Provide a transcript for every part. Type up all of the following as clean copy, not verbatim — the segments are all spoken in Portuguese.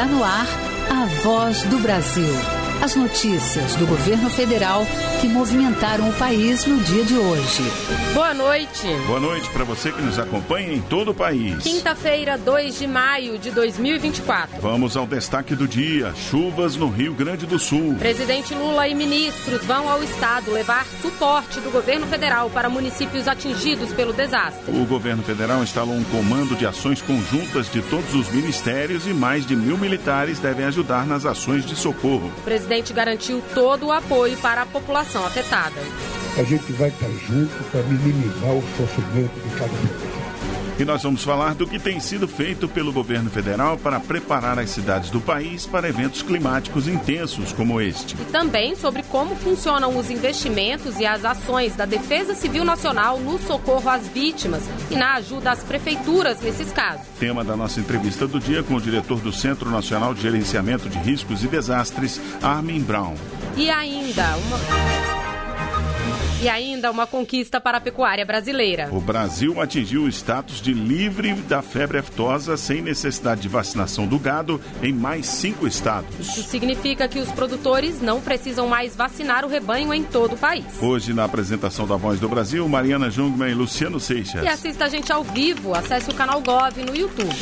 Está no ar a Voz do Brasil. As notícias do governo federal que movimentaram o país no dia de hoje. Boa noite. Boa noite para você que nos acompanha em todo o país. Quinta-feira, 2 de maio de 2024. Vamos ao destaque do dia. Chuvas no Rio Grande do Sul. Presidente Lula e ministros vão ao estado levar suporte do governo federal para municípios atingidos pelo desastre. O governo federal instalou um comando de ações conjuntas de todos os ministérios e mais de 1.000 militares devem ajudar nas ações de socorro. O presidente garantiu todo o apoio para a população afetada. A gente vai estar junto para minimizar o sofrimento de cada família. E nós vamos falar do que tem sido feito pelo governo federal para preparar as cidades do país para eventos climáticos intensos como este. E também sobre como funcionam os investimentos e as ações da Defesa Civil Nacional no socorro às vítimas e na ajuda às prefeituras nesses casos. Tema da nossa entrevista do dia com o diretor do Centro Nacional de Gerenciamento de Riscos e Desastres, Armin Brown. E ainda uma conquista para a pecuária brasileira. O Brasil atingiu o status de livre da febre aftosa sem necessidade de vacinação do gado em mais 5 estados. Isso significa que os produtores não precisam mais vacinar o rebanho em todo o país. Hoje, na apresentação da Voz do Brasil, Mariana Jungmann e Luciano Seixas. E assista a gente ao vivo, acesse o canal Gov no YouTube.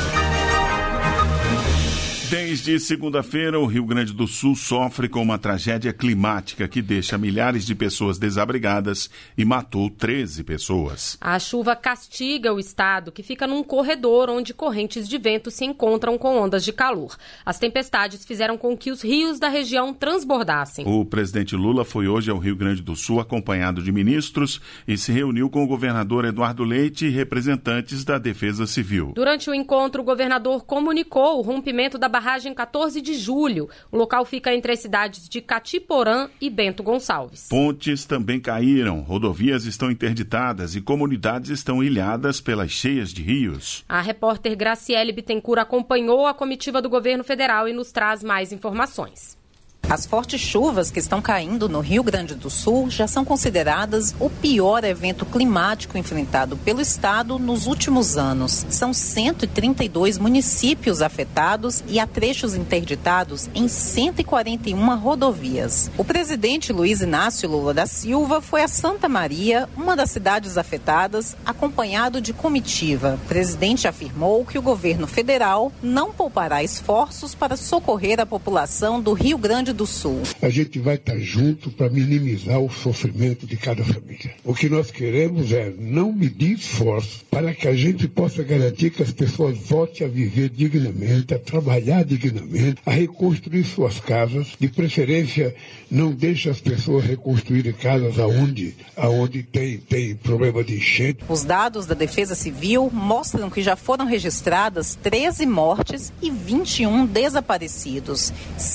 Desde segunda-feira, o Rio Grande do Sul sofre com uma tragédia climática que deixa milhares de pessoas desabrigadas e matou 13 pessoas. A chuva castiga o estado, que fica num corredor onde correntes de vento se encontram com ondas de calor. As tempestades fizeram com que os rios da região transbordassem. O presidente Lula foi hoje ao Rio Grande do Sul acompanhado de ministros e se reuniu com o governador Eduardo Leite e representantes da Defesa Civil. Durante o encontro, o governador comunicou o rompimento da barragem 14 de julho. O local fica entre as cidades de Catiporã e Bento Gonçalves. Pontes também caíram, rodovias estão interditadas e comunidades estão ilhadas pelas cheias de rios. A repórter Graciele Bittencourt acompanhou a comitiva do governo federal e nos traz mais informações. As fortes chuvas que estão caindo no Rio Grande do Sul já são consideradas o pior evento climático enfrentado pelo estado nos últimos anos. São 132 municípios afetados e há trechos interditados em 141 rodovias. O presidente Luiz Inácio Lula da Silva foi a Santa Maria, uma das cidades afetadas, acompanhado de comitiva. O presidente afirmou que o governo federal não poupará esforços para socorrer a população do Rio Grande do Sul. A gente vai estar junto para minimizar o sofrimento de cada família. O que nós queremos é não medir esforço para que a gente possa garantir que as pessoas voltem a viver dignamente, a trabalhar dignamente, a reconstruir suas casas. De preferência, não deixe as pessoas reconstruírem casas aonde tem problema de enchente. Os dados da Defesa Civil mostram que já foram registradas 13 mortes e 21 desaparecidos.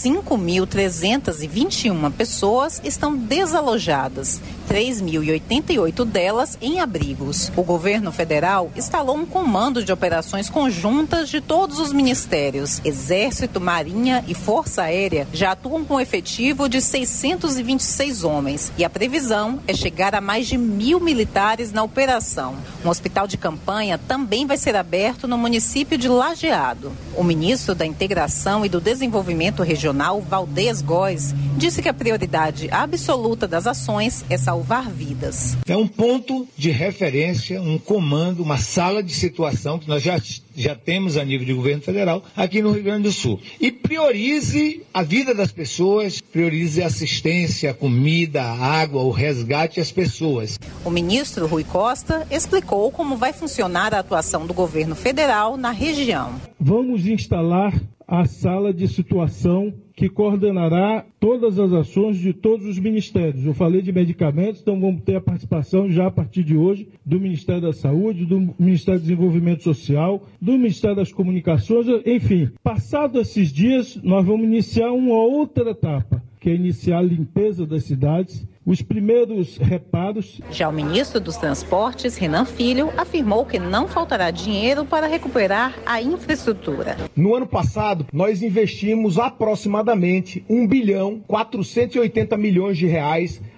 5.321 pessoas estão desalojadas, 3.088 delas em abrigos. O governo federal instalou um comando de operações conjuntas de todos os ministérios. Exército, Marinha e Força Aérea já atuam com um efetivo de 626 homens e a previsão é chegar a mais de 1.000 militares na operação. Um hospital de campanha também vai ser aberto no município de Lajeado. O ministro da Integração e do Desenvolvimento Regional, Valdez Góes, disse que a prioridade absoluta das ações é salvar vidas. É um ponto de referência, um comando, uma sala de situação que nós já temos a nível de governo federal aqui no Rio Grande do Sul. E priorize a vida das pessoas, priorize a assistência, a comida, a água, o resgate às pessoas. O ministro Rui Costa explicou como vai funcionar a atuação do governo federal na região. Vamos instalar a sala de situação que coordenará todas as ações de todos os ministérios. Eu falei de medicamentos, então vamos ter a participação já a partir de hoje do Ministério da Saúde, do Ministério do Desenvolvimento Social, do Ministério das Comunicações, enfim. Passados esses dias, nós vamos iniciar uma outra etapa, que é iniciar a limpeza das cidades, os primeiros reparos. Já o ministro dos Transportes, Renan Filho, afirmou que não faltará dinheiro para recuperar a infraestrutura. No ano passado, nós investimos aproximadamente 1,480 bilhão de reais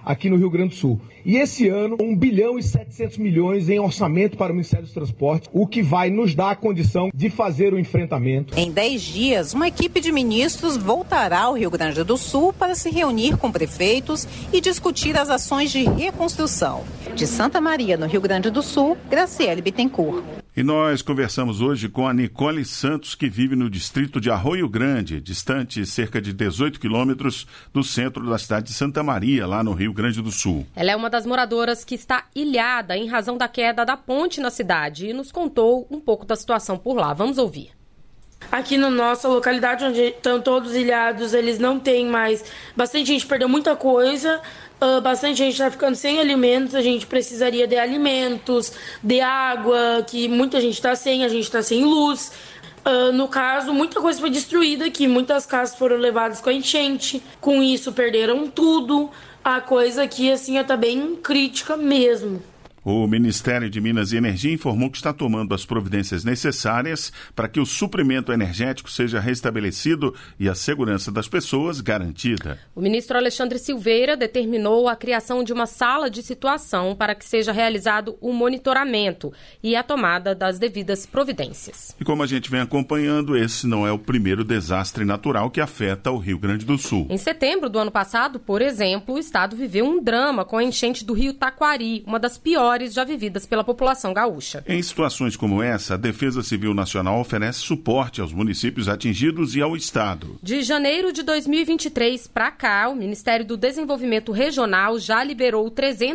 aqui no Rio Grande do Sul. E esse ano, 1 bilhão e 700 milhões em orçamento para o Ministério dos Transportes, o que vai nos dar a condição de fazer o enfrentamento. Em 10 dias, uma equipe de ministros voltará ao Rio Grande do Sul para se reunir com prefeitos e discutir as ações de reconstrução. De Santa Maria, no Rio Grande do Sul, Graciele Bittencourt. E nós conversamos hoje com a Nicole Santos, que vive no distrito de Arroio Grande, distante cerca de 18 quilômetros do centro da cidade de Santa Maria, lá no Rio Grande do Sul. Ela é uma das moradoras que está ilhada em razão da queda da ponte na cidade e nos contou um pouco da situação por lá. Vamos ouvir. Aqui na nossa localidade, onde estão todos ilhados, eles não têm mais. Bastante gente perdeu muita coisa. Bastante gente está ficando sem alimentos, a gente precisaria de alimentos, de água, que muita gente está sem, a gente está sem luz. No caso, muita coisa foi destruída aqui, muitas casas foram levadas com a enchente, com isso perderam tudo. A coisa aqui assim está bem crítica mesmo. O Ministério de Minas e Energia informou que está tomando as providências necessárias para que o suprimento energético seja restabelecido e a segurança das pessoas garantida. O ministro Alexandre Silveira determinou a criação de uma sala de situação para que seja realizado o monitoramento e a tomada das devidas providências. E como a gente vem acompanhando, esse não é o primeiro desastre natural que afeta o Rio Grande do Sul. Em setembro do ano passado, por exemplo, o estado viveu um drama com a enchente do rio Taquari, uma das piores já vividas pela população gaúcha. Em situações como essa, a Defesa Civil Nacional oferece suporte aos municípios atingidos e ao Estado. De janeiro de 2023 para cá, o Ministério do Desenvolvimento Regional já liberou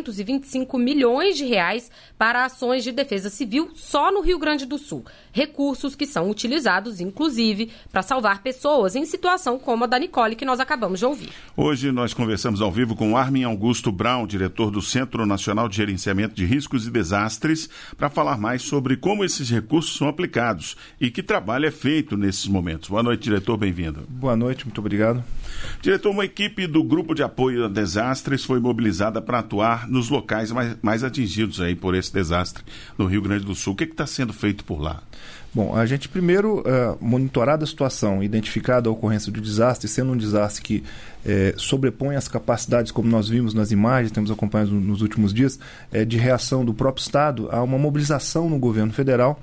325 milhões de reais para ações de defesa civil só no Rio Grande do Sul. Recursos que são utilizados, inclusive, para salvar pessoas em situação como a da Nicole, que nós acabamos de ouvir. Hoje nós conversamos ao vivo com Armin Augusto Brown, diretor do Centro Nacional de Gerenciamento de Riscos e Desastres, para falar mais sobre como esses recursos são aplicados e que trabalho é feito nesses momentos. Boa noite, diretor, bem-vindo. Boa noite, muito obrigado. Diretor, uma equipe do Grupo de Apoio a Desastres foi mobilizada para atuar nos locais mais atingidos aí por esse desastre no Rio Grande do Sul. O que está sendo feito por lá? Bom, a gente primeiro monitorada a situação, identificada a ocorrência do desastre, sendo um desastre que sobrepõe as capacidades, como nós vimos nas imagens, temos acompanhado nos últimos dias, de reação do próprio Estado, há uma mobilização no governo federal,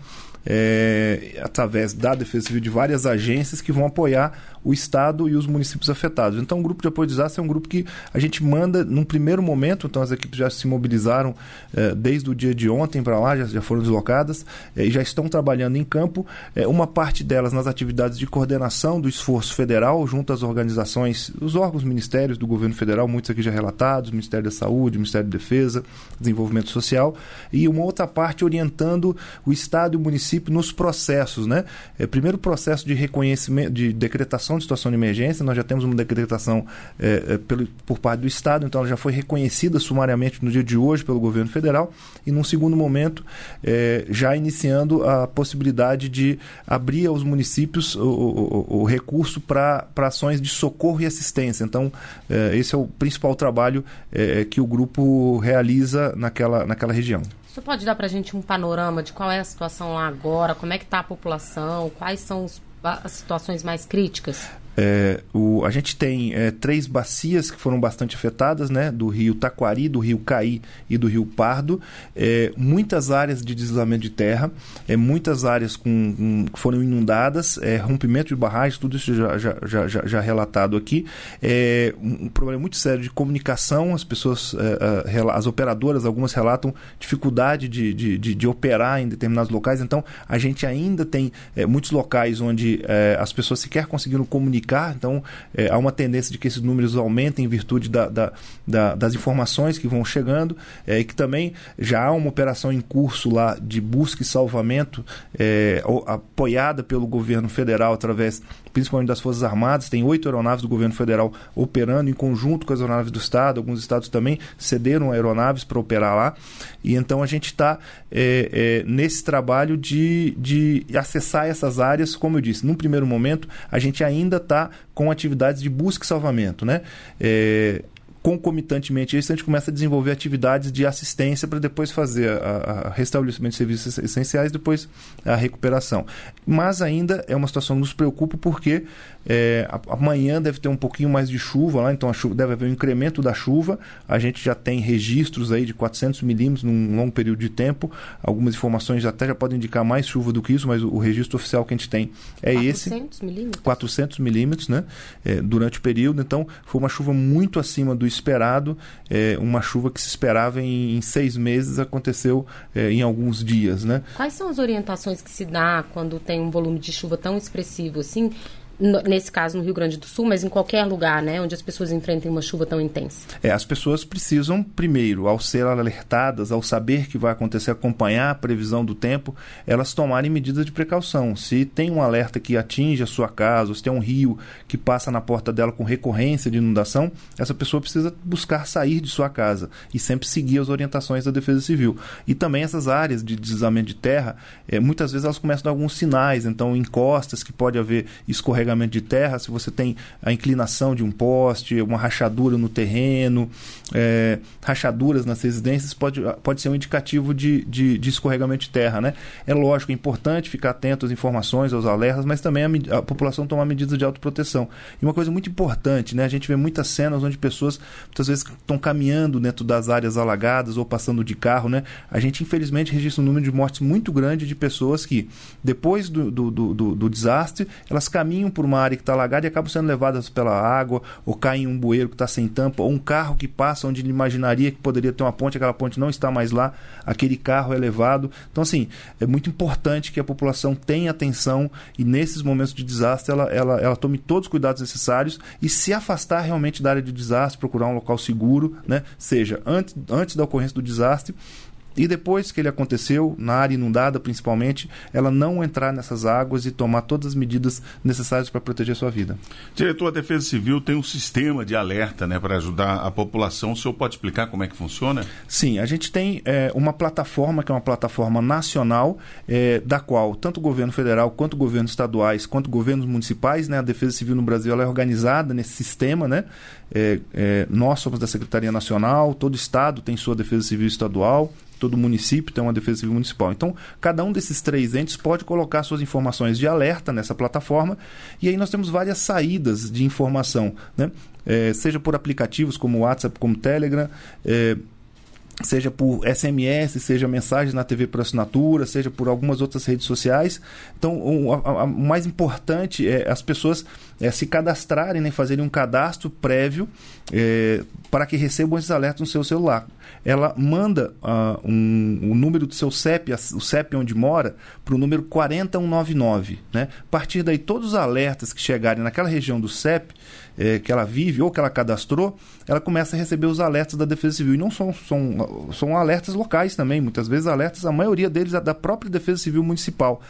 através da Defesa Civil, de várias agências que vão apoiar o Estado e os municípios afetados. Então, o Grupo de Apoio de Desastre é um grupo que a gente manda num primeiro momento, então as equipes já se mobilizaram desde o dia de ontem para lá, já foram deslocadas e já estão trabalhando em campo, uma parte delas nas atividades de coordenação do esforço federal, junto às organizações, os órgãos, ministérios do governo federal, muitos aqui já relatados, Ministério da Saúde, Ministério da Defesa, Desenvolvimento Social, e uma outra parte orientando o Estado e o município nos processos, né? Primeiro processo de reconhecimento, de decretação de situação de emergência, nós já temos uma decretação por parte do Estado, então ela já foi reconhecida sumariamente no dia de hoje pelo governo federal, e num segundo momento já iniciando a possibilidade de abrir aos municípios o recurso para ações de socorro e assistência. Então esse é o principal trabalho que o grupo realiza naquela região. Você pode dar para a gente um panorama de qual é a situação lá agora, como é que está a população, quais são as situações mais críticas? A gente tem 3 bacias que foram bastante afetadas, né? Do rio Taquari, do rio Caí e do rio Pardo. Muitas áreas de deslizamento de terra, muitas áreas que foram inundadas, rompimento de barragens, tudo isso já relatado aqui. Um problema muito sério de comunicação, as pessoas, as operadoras, algumas relatam dificuldade de operar em determinados locais, então a gente ainda tem muitos locais onde as pessoas sequer conseguiram comunicar. Então, há uma tendência de que esses números aumentem em virtude das informações que vão chegando, e que também já há uma operação em curso lá de busca e salvamento, apoiada pelo governo federal através principalmente das Forças Armadas. Tem 8 aeronaves do governo federal operando em conjunto com as aeronaves do Estado. Alguns estados também cederam aeronaves para operar lá, e então a gente está nesse trabalho de acessar essas áreas. Como eu disse, num primeiro momento a gente ainda está com atividades de busca e salvamento, né? concomitantemente a isso, a gente começa a desenvolver atividades de assistência para depois fazer a restabelecimento de serviços essenciais, depois a recuperação. Mas ainda é uma situação que nos preocupa porque amanhã deve ter um pouquinho mais de chuva lá, então a chuva, deve haver um incremento da chuva. A gente já tem registros aí de 400 milímetros num longo período de tempo. Algumas informações até já podem indicar mais chuva do que isso, mas o registro oficial que a gente tem é 400 milímetros? 400 milímetros, né? Durante o período. Então, foi uma chuva muito acima do esperado, uma chuva que se esperava em 6 meses, aconteceu em alguns dias, né? Quais são as orientações que se dá quando tem um volume de chuva tão expressivo assim? Nesse caso no Rio Grande do Sul, mas em qualquer lugar, né, onde as pessoas enfrentem uma chuva tão intensa? As pessoas precisam, primeiro, ao ser alertadas, ao saber que vai acontecer, acompanhar a previsão do tempo, elas tomarem medidas de precaução. Se tem um alerta que atinge a sua casa, ou se tem um rio que passa na porta dela com recorrência de inundação, essa pessoa precisa buscar sair de sua casa e sempre seguir as orientações da Defesa Civil. E também essas áreas de deslizamento de terra, muitas vezes elas começam a dar alguns sinais, então encostas que pode haver escorregamento de terra, se você tem a inclinação de um poste, uma rachadura no terreno, rachaduras nas residências, pode ser um indicativo de escorregamento de terra, né? É lógico, é importante ficar atento às informações, aos alertas, mas também a população tomar medidas de autoproteção. E uma coisa muito importante, né? A gente vê muitas cenas onde pessoas, muitas vezes, estão caminhando dentro das áreas alagadas ou passando de carro, né? A gente, infelizmente, registra um número de mortes muito grande de pessoas que, depois do desastre, elas caminham por uma área que está alagada e acabam sendo levadas pela água, ou caem em um bueiro que está sem tampa, ou um carro que passa onde ele imaginaria que poderia ter uma ponte, aquela ponte não está mais lá, aquele carro é levado. Então, assim, é muito importante que a população tenha atenção e, nesses momentos de desastre, ela tome todos os cuidados necessários e se afastar realmente da área de desastre, procurar um local seguro, né? Seja antes da ocorrência do desastre, e depois que ele aconteceu, na área inundada principalmente, ela não entrar nessas águas e tomar todas as medidas necessárias para proteger a sua vida. Diretor, a Defesa Civil tem um sistema de alerta, né, para ajudar a população. O senhor pode explicar como é que funciona? Sim, a gente tem uma plataforma, que é uma plataforma nacional, da qual tanto o governo federal, quanto governos estaduais, quanto governos municipais, né, a Defesa Civil no Brasil ela é organizada nesse sistema, né? Nós somos da Secretaria Nacional, todo estado tem sua Defesa Civil estadual, todo município tem uma Defesa Civil municipal. Então, cada um desses 3 entes pode colocar suas informações de alerta nessa plataforma e aí nós temos várias saídas de informação, né? Seja por aplicativos como o WhatsApp, como o Telegram, seja por SMS, seja mensagens na TV por assinatura, seja por algumas outras redes sociais. Então, o mais importante é as pessoas se cadastrarem, né, fazerem um cadastro prévio para que recebam esses alertas no seu celular. Ela manda o número do seu CEP, o CEP onde mora, para o número 40199. Né? A partir daí, todos os alertas que chegarem naquela região do CEP, que ela vive ou que ela cadastrou, ela começa a receber os alertas da Defesa Civil. E não são alertas locais também, muitas vezes alertas, a maioria deles é da própria Defesa Civil Municipal.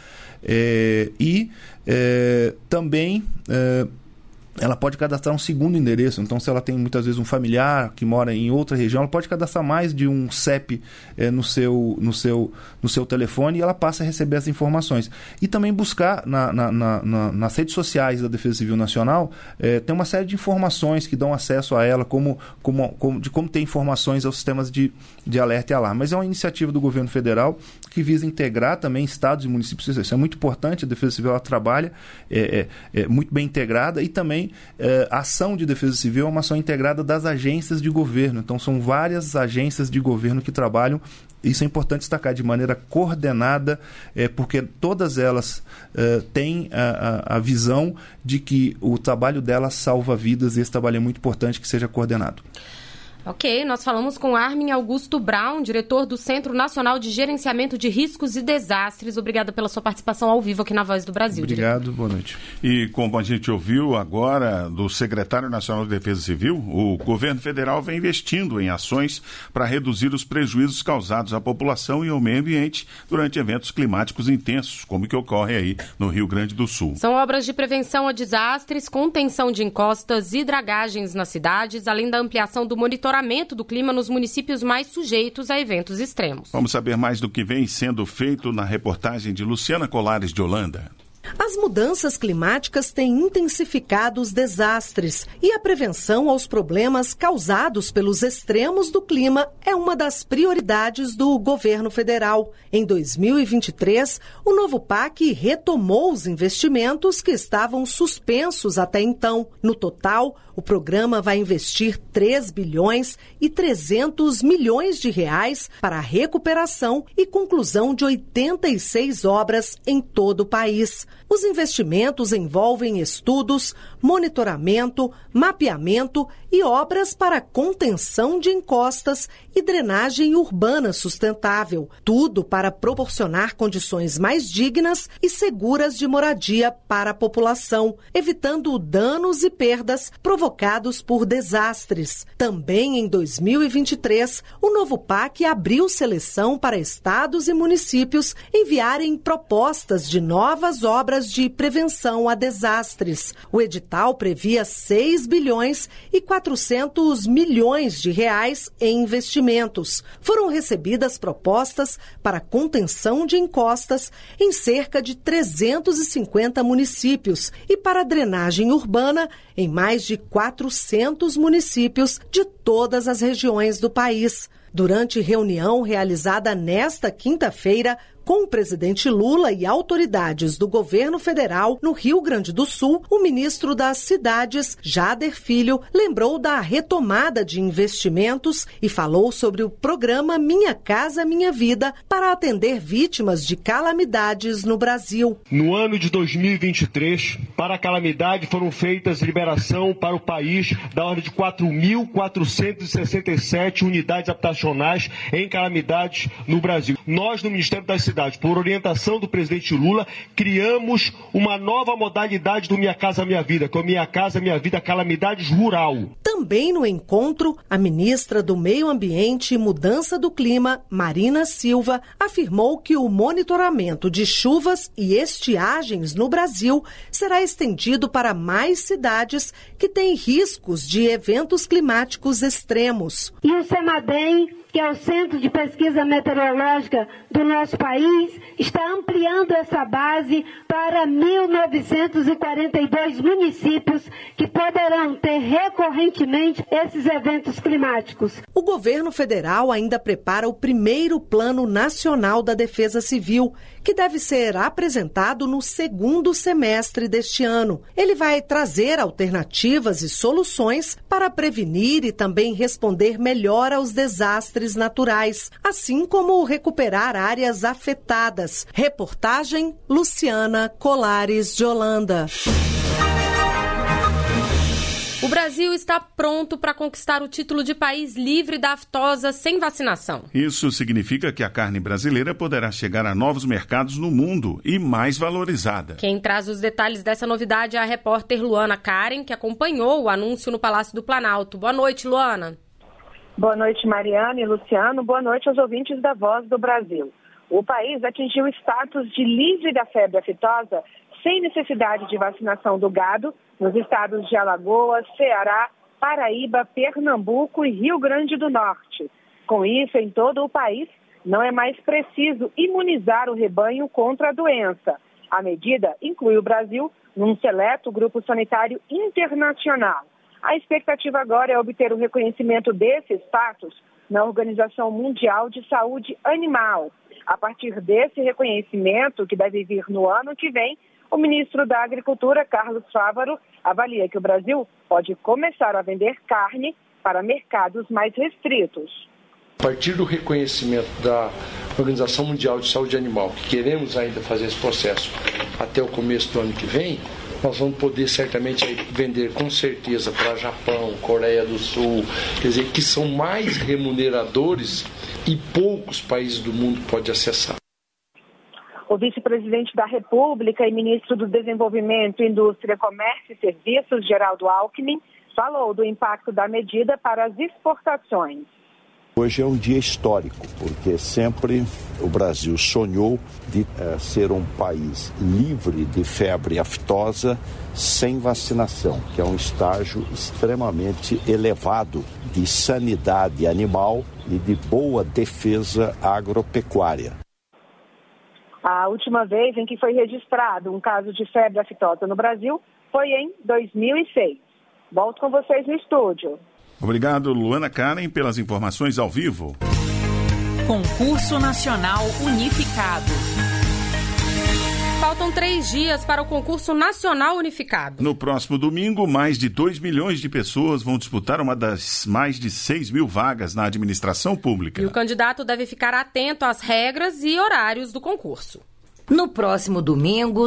Também ela pode cadastrar um segundo endereço. Então, se ela tem muitas vezes um familiar que mora em outra região, ela pode cadastrar mais de um CEP no seu telefone e ela passa a receber as informações. E também buscar nas redes sociais da Defesa Civil Nacional, tem uma série de informações que dão acesso a ela, como ter informações aos sistemas de alerta e alarme. Mas é uma iniciativa do governo federal que visa integrar também estados e municípios. Isso é muito importante, a Defesa Civil ela trabalha muito bem integrada e também a ação de Defesa Civil é uma ação integrada das agências de governo. Então, são várias agências de governo que trabalham. Isso é importante destacar de maneira coordenada, porque todas elas têm a visão de que o trabalho delas salva vidas e esse trabalho é muito importante que seja coordenado. Ok, nós falamos com Armin Augusto Braun, diretor do Centro Nacional de Gerenciamento de Riscos e Desastres. Obrigada pela sua participação ao vivo aqui na Voz do Brasil. Obrigado, diretor. Boa noite. E como a gente ouviu agora do secretário nacional de Defesa Civil, o governo federal vem investindo em ações para reduzir os prejuízos causados à população e ao meio ambiente durante eventos climáticos intensos, como que ocorre aí no Rio Grande do Sul. São obras de prevenção a desastres, contenção de encostas e dragagens nas cidades, além da ampliação do monitoramento do clima nos municípios mais sujeitos a eventos extremos. Vamos saber mais do que vem sendo feito na reportagem de Luciana Colares de Holanda. As mudanças climáticas têm intensificado os desastres e a prevenção aos problemas causados pelos extremos do clima é uma das prioridades do governo federal. Em 2023, o novo PAC retomou os investimentos que estavam suspensos até então. No total, o programa vai investir 3 bilhões e 300 milhões de reais para a recuperação e conclusão de 86 obras em todo o país. Os investimentos envolvem estudos, monitoramento, mapeamento e obras para contenção de encostas e drenagem urbana sustentável. Tudo para proporcionar condições mais dignas e seguras de moradia para a população, evitando danos e perdas provocados por desastres. Também em 2023, o novo PAC abriu seleção para estados e municípios enviarem propostas de novas obras de prevenção a desastres. O edital previa 6 bilhões e 400 milhões de reais em investimentos. Foram recebidas propostas para contenção de encostas em cerca de 350 municípios e para drenagem urbana em mais de 400 municípios de todas as regiões do país. Durante reunião realizada nesta quinta-feira com o presidente Lula e autoridades do governo federal no Rio Grande do Sul, o ministro das Cidades, Jader Filho, lembrou da retomada de investimentos e falou sobre o programa Minha Casa Minha Vida para atender vítimas de calamidades no Brasil. No ano de 2023, para a calamidade foram feitas liberação para o país da ordem de 4.467 unidades habitacionais em calamidades no Brasil. Nós, no Ministério das Cidades, por orientação do presidente Lula, criamos uma nova modalidade do Minha Casa Minha Vida, que é o Minha Casa Minha Vida Calamidades Rural. Também no encontro, a ministra do Meio Ambiente e Mudança do Clima, Marina Silva, afirmou que o monitoramento de chuvas e estiagens no Brasil será estendido para mais cidades que têm riscos de eventos climáticos extremos. E o CEMADEM, que é o Centro de Pesquisa Meteorológica do nosso país, está ampliando essa base para 1.942 municípios que poderão ter recorrentemente esses eventos climáticos. O governo federal ainda prepara o primeiro Plano Nacional da Defesa Civil, que deve ser apresentado no segundo semestre deste ano. Ele vai trazer alternativas e soluções para prevenir e também responder melhor aos desastres naturais, assim como recuperar áreas afetadas. Reportagem Luciana Colares de Holanda. O Brasil está pronto para conquistar o título de país livre da aftosa sem vacinação. Isso significa que a carne brasileira poderá chegar a novos mercados no mundo e mais valorizada. Quem traz os detalhes dessa novidade é a repórter Luana Karen, que acompanhou o anúncio no Palácio do Planalto. Boa noite, Luana. Boa noite, Mariana e Luciano. Boa noite aos ouvintes da Voz do Brasil. O país atingiu o status de livre da febre aftosa sem necessidade de vacinação do gado nos estados de Alagoas, Ceará, Paraíba, Pernambuco e Rio Grande do Norte. Com isso, em todo o país, não é mais preciso imunizar o rebanho contra a doença. A medida inclui o Brasil num seleto grupo sanitário internacional. A expectativa agora é obter o reconhecimento desse status na Organização Mundial de Saúde Animal. A partir desse reconhecimento, que deve vir no ano que vem, o ministro da Agricultura, Carlos Fávaro, avalia que o Brasil pode começar a vender carne para mercados mais restritos. A partir do reconhecimento da Organização Mundial de Saúde Animal, que queremos ainda fazer esse processo até o começo do ano que vem, nós vamos poder certamente vender com certeza para Japão, Coreia do Sul, quer dizer, que são mais remuneradores e poucos países do mundo podem acessar. O vice-presidente da República e ministro do Desenvolvimento, Indústria, Comércio e Serviços, Geraldo Alckmin, falou do impacto da medida para as exportações. Hoje é um dia histórico, porque sempre o Brasil sonhou de ser um país livre de febre aftosa sem vacinação, que é um estágio extremamente elevado de sanidade animal e de boa defesa agropecuária. A última vez em que foi registrado um caso de febre aftosa no Brasil foi em 2006. Volto com vocês no estúdio. Obrigado, Luana Karen, pelas informações ao vivo. Concurso Nacional Unificado. Faltam 3 dias para o concurso nacional unificado. No próximo domingo, mais de 2 milhões de pessoas vão disputar uma das mais de 6 mil vagas na administração pública. E o candidato deve ficar atento às regras e horários do concurso. No próximo domingo,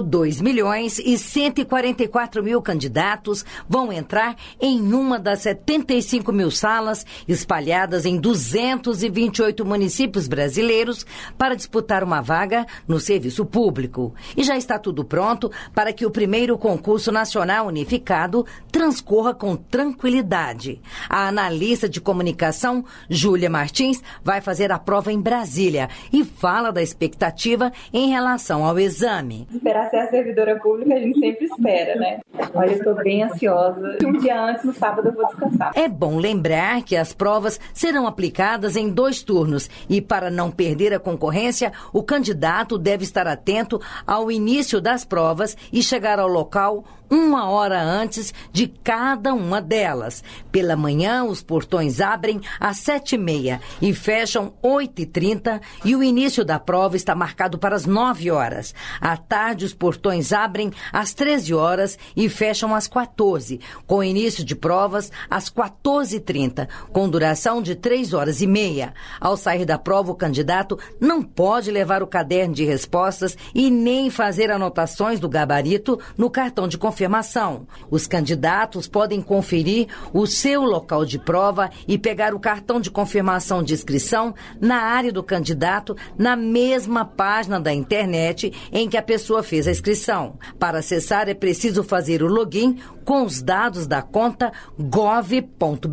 2.144.000 candidatos vão entrar em uma das 75 mil salas espalhadas em 228 municípios brasileiros para disputar uma vaga no serviço público. E já está tudo pronto para que o primeiro concurso nacional unificado transcorra com tranquilidade. A analista de comunicação, Júlia Martins, vai fazer a prova em Brasília e fala da expectativa em relação ao exame. Esperar ser a servidora pública a gente sempre espera, né? Olha, eu estou bem ansiosa. Um dia antes, no sábado, eu vou descansar. É bom lembrar que as provas serão aplicadas em 2 turnos e, para não perder a concorrência, o candidato deve estar atento ao início das provas e chegar ao local 1 hora antes de cada uma delas. Pela manhã, os portões abrem às 7h30 e fecham 8h30 e o início da prova está marcado para as 9 horas. À tarde, os portões abrem às 13 horas e fecham às 14, com início de provas às 14h30, com duração de 3 horas e meia. Ao sair da prova, o candidato não pode levar o caderno de respostas e nem fazer anotações do gabarito no cartão de confirmação. Os candidatos podem conferir o seu local de prova e pegar o cartão de confirmação de inscrição na área do candidato, na mesma página da internet em que a pessoa fez a inscrição. Para acessar, é preciso fazer o login com os dados da conta gov.br.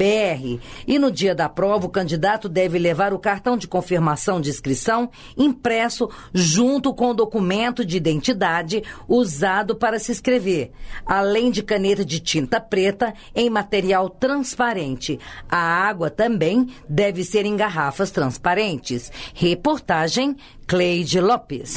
E no dia da prova, o candidato deve levar o cartão de confirmação de inscrição impresso junto com o documento de identidade usado para se inscrever, além de caneta de tinta preta em material transparente. A água também deve ser em garrafas transparentes. Reportagem Cleide Lopes.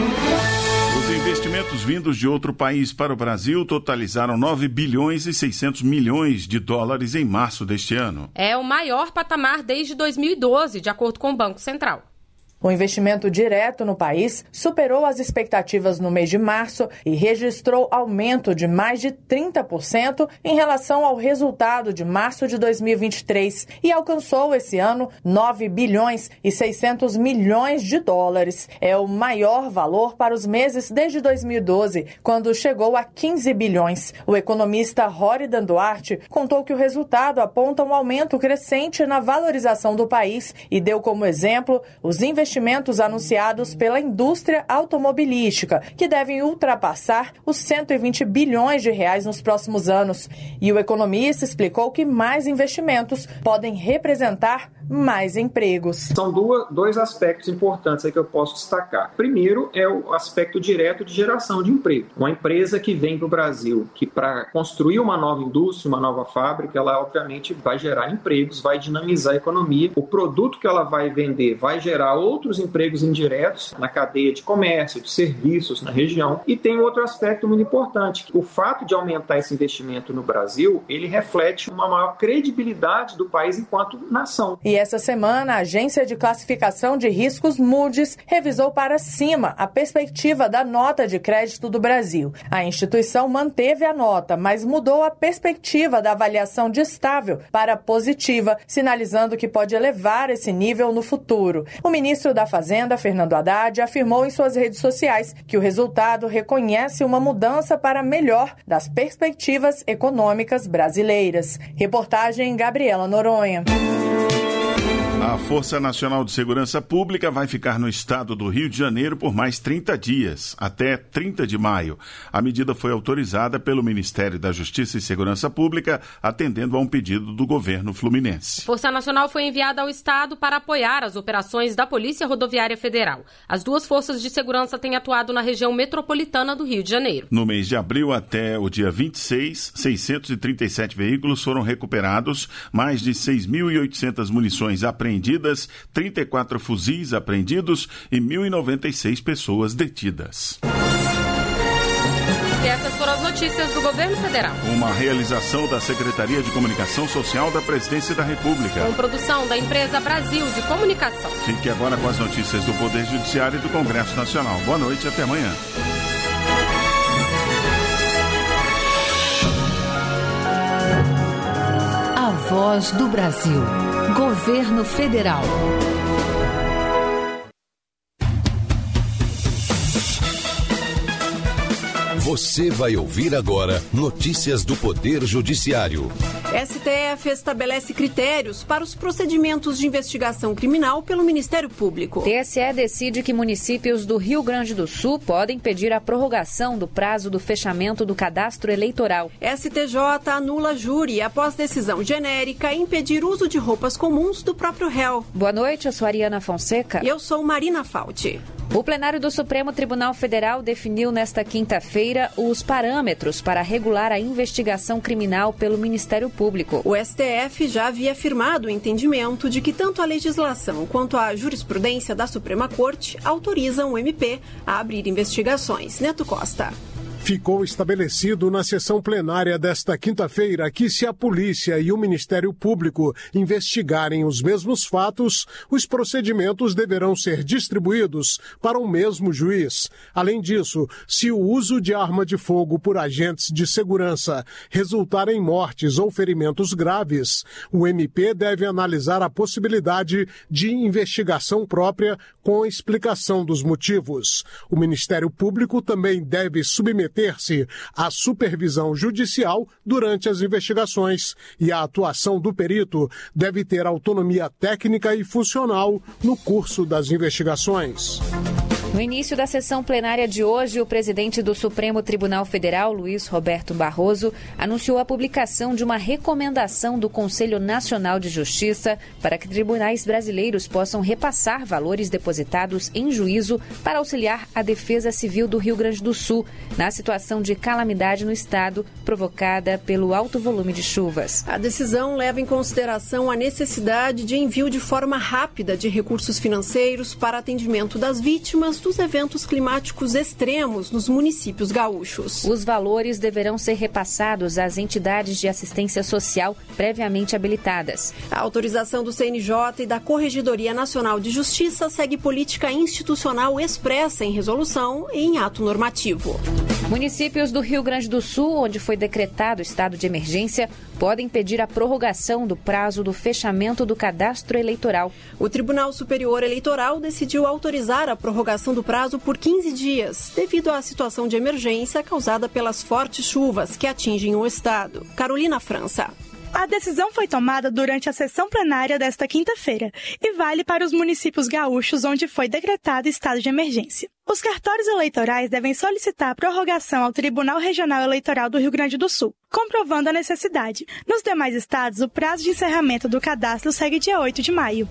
Os investimentos vindos de outro país para o Brasil totalizaram 9 bilhões e 600 milhões de dólares em março deste ano. É o maior patamar desde 2012, de acordo com o Banco Central. O investimento direto no país superou as expectativas no mês de março e registrou aumento de mais de 30% em relação ao resultado de março de 2023 e alcançou esse ano 9 bilhões e 600 milhões de dólares. É o maior valor para os meses desde 2012, quando chegou a 15 bilhões. O economista Roridan Duarte contou que o resultado aponta um aumento crescente na valorização do país e deu como exemplo os investimentos anunciados pela indústria automobilística, que devem ultrapassar os 120 bilhões de reais nos próximos anos. E o economista explicou que mais investimentos podem representar mais empregos. São dois aspectos importantes aí que eu posso destacar. Primeiro é o aspecto direto de geração de emprego. Uma empresa que vem para o Brasil, que para construir uma nova indústria, uma nova fábrica, ela obviamente vai gerar empregos, vai dinamizar a economia. O produto que ela vai vender vai gerar outros empregos indiretos na cadeia de comércio, de serviços na região. E tem outro aspecto muito importante. O fato de aumentar esse investimento no Brasil, ele reflete uma maior credibilidade do país enquanto nação. E essa semana, a agência de classificação de riscos Moody's revisou para cima a perspectiva da nota de crédito do Brasil. A instituição manteve a nota, mas mudou a perspectiva da avaliação de estável para positiva, sinalizando que pode elevar esse nível no futuro. O ministro da Fazenda, Fernando Haddad, afirmou em suas redes sociais que o resultado reconhece uma mudança para melhor das perspectivas econômicas brasileiras. Reportagem Gabriela Noronha. A Força Nacional de Segurança Pública vai ficar no estado do Rio de Janeiro por mais 30 dias, até 30 de maio. A medida foi autorizada pelo Ministério da Justiça e Segurança Pública, atendendo a um pedido do governo fluminense. A Força Nacional foi enviada ao estado para apoiar as operações da Polícia Rodoviária Federal. As duas forças de segurança têm atuado na região metropolitana do Rio de Janeiro. No mês de abril até o dia 26, 637 veículos foram recuperados, mais de 6.800 munições apreendidas apreendidas, 34 fuzis apreendidos e 1.096 pessoas detidas. E essas foram as notícias do Governo Federal. Uma realização da Secretaria de Comunicação Social da Presidência da República. Com produção da empresa Brasil de Comunicação. Fique agora com as notícias do Poder Judiciário e do Congresso Nacional. Boa noite e até amanhã. A Voz do Brasil. Governo Federal. Você vai ouvir agora notícias do Poder Judiciário. STF estabelece critérios para os procedimentos de investigação criminal pelo Ministério Público. TSE decide que municípios do Rio Grande do Sul podem pedir a prorrogação do prazo do fechamento do cadastro eleitoral. STJ anula júri após decisão genérica impedir uso de roupas comuns do próprio réu. Boa noite, eu sou Ariana Fonseca. E eu sou Marina Fauci. O plenário do Supremo Tribunal Federal definiu nesta quinta-feira os parâmetros para regular a investigação criminal pelo Ministério Público. O STF já havia afirmado o entendimento de que tanto a legislação quanto a jurisprudência da Suprema Corte autorizam o MP a abrir investigações. Neto Costa. Ficou estabelecido na sessão plenária desta quinta-feira que, se a polícia e o Ministério Público investigarem os mesmos fatos, os procedimentos deverão ser distribuídos para o mesmo juiz. Além disso, se o uso de arma de fogo por agentes de segurança resultar em mortes ou ferimentos graves, o MP deve analisar a possibilidade de investigação própria com explicação dos motivos. O Ministério Público também deve submeter à supervisão judicial durante as investigações e a atuação do perito deve ter autonomia técnica e funcional no curso das investigações. No início da sessão plenária de hoje, o presidente do Supremo Tribunal Federal, Luiz Roberto Barroso, anunciou a publicação de uma recomendação do Conselho Nacional de Justiça para que tribunais brasileiros possam repassar valores depositados em juízo para auxiliar a Defesa Civil do Rio Grande do Sul na situação de calamidade no estado provocada pelo alto volume de chuvas. A decisão leva em consideração a necessidade de envio de forma rápida de recursos financeiros para atendimento das vítimas dos eventos climáticos extremos nos municípios gaúchos. Os valores deverão ser repassados às entidades de assistência social previamente habilitadas. A autorização do CNJ e da Corregedoria Nacional de Justiça segue política institucional expressa em resolução e em ato normativo. Municípios do Rio Grande do Sul, onde foi decretado estado de emergência, podem pedir a prorrogação do prazo do fechamento do cadastro eleitoral. O Tribunal Superior Eleitoral decidiu autorizar a prorrogação do prazo por 15 dias, devido à situação de emergência causada pelas fortes chuvas que atingem o estado. Carolina França. A decisão foi tomada durante a sessão plenária desta quinta-feira e vale para os municípios gaúchos onde foi decretado estado de emergência. Os cartórios eleitorais devem solicitar a prorrogação ao Tribunal Regional Eleitoral do Rio Grande do Sul, comprovando a necessidade. Nos demais estados, o prazo de encerramento do cadastro segue dia 8 de maio.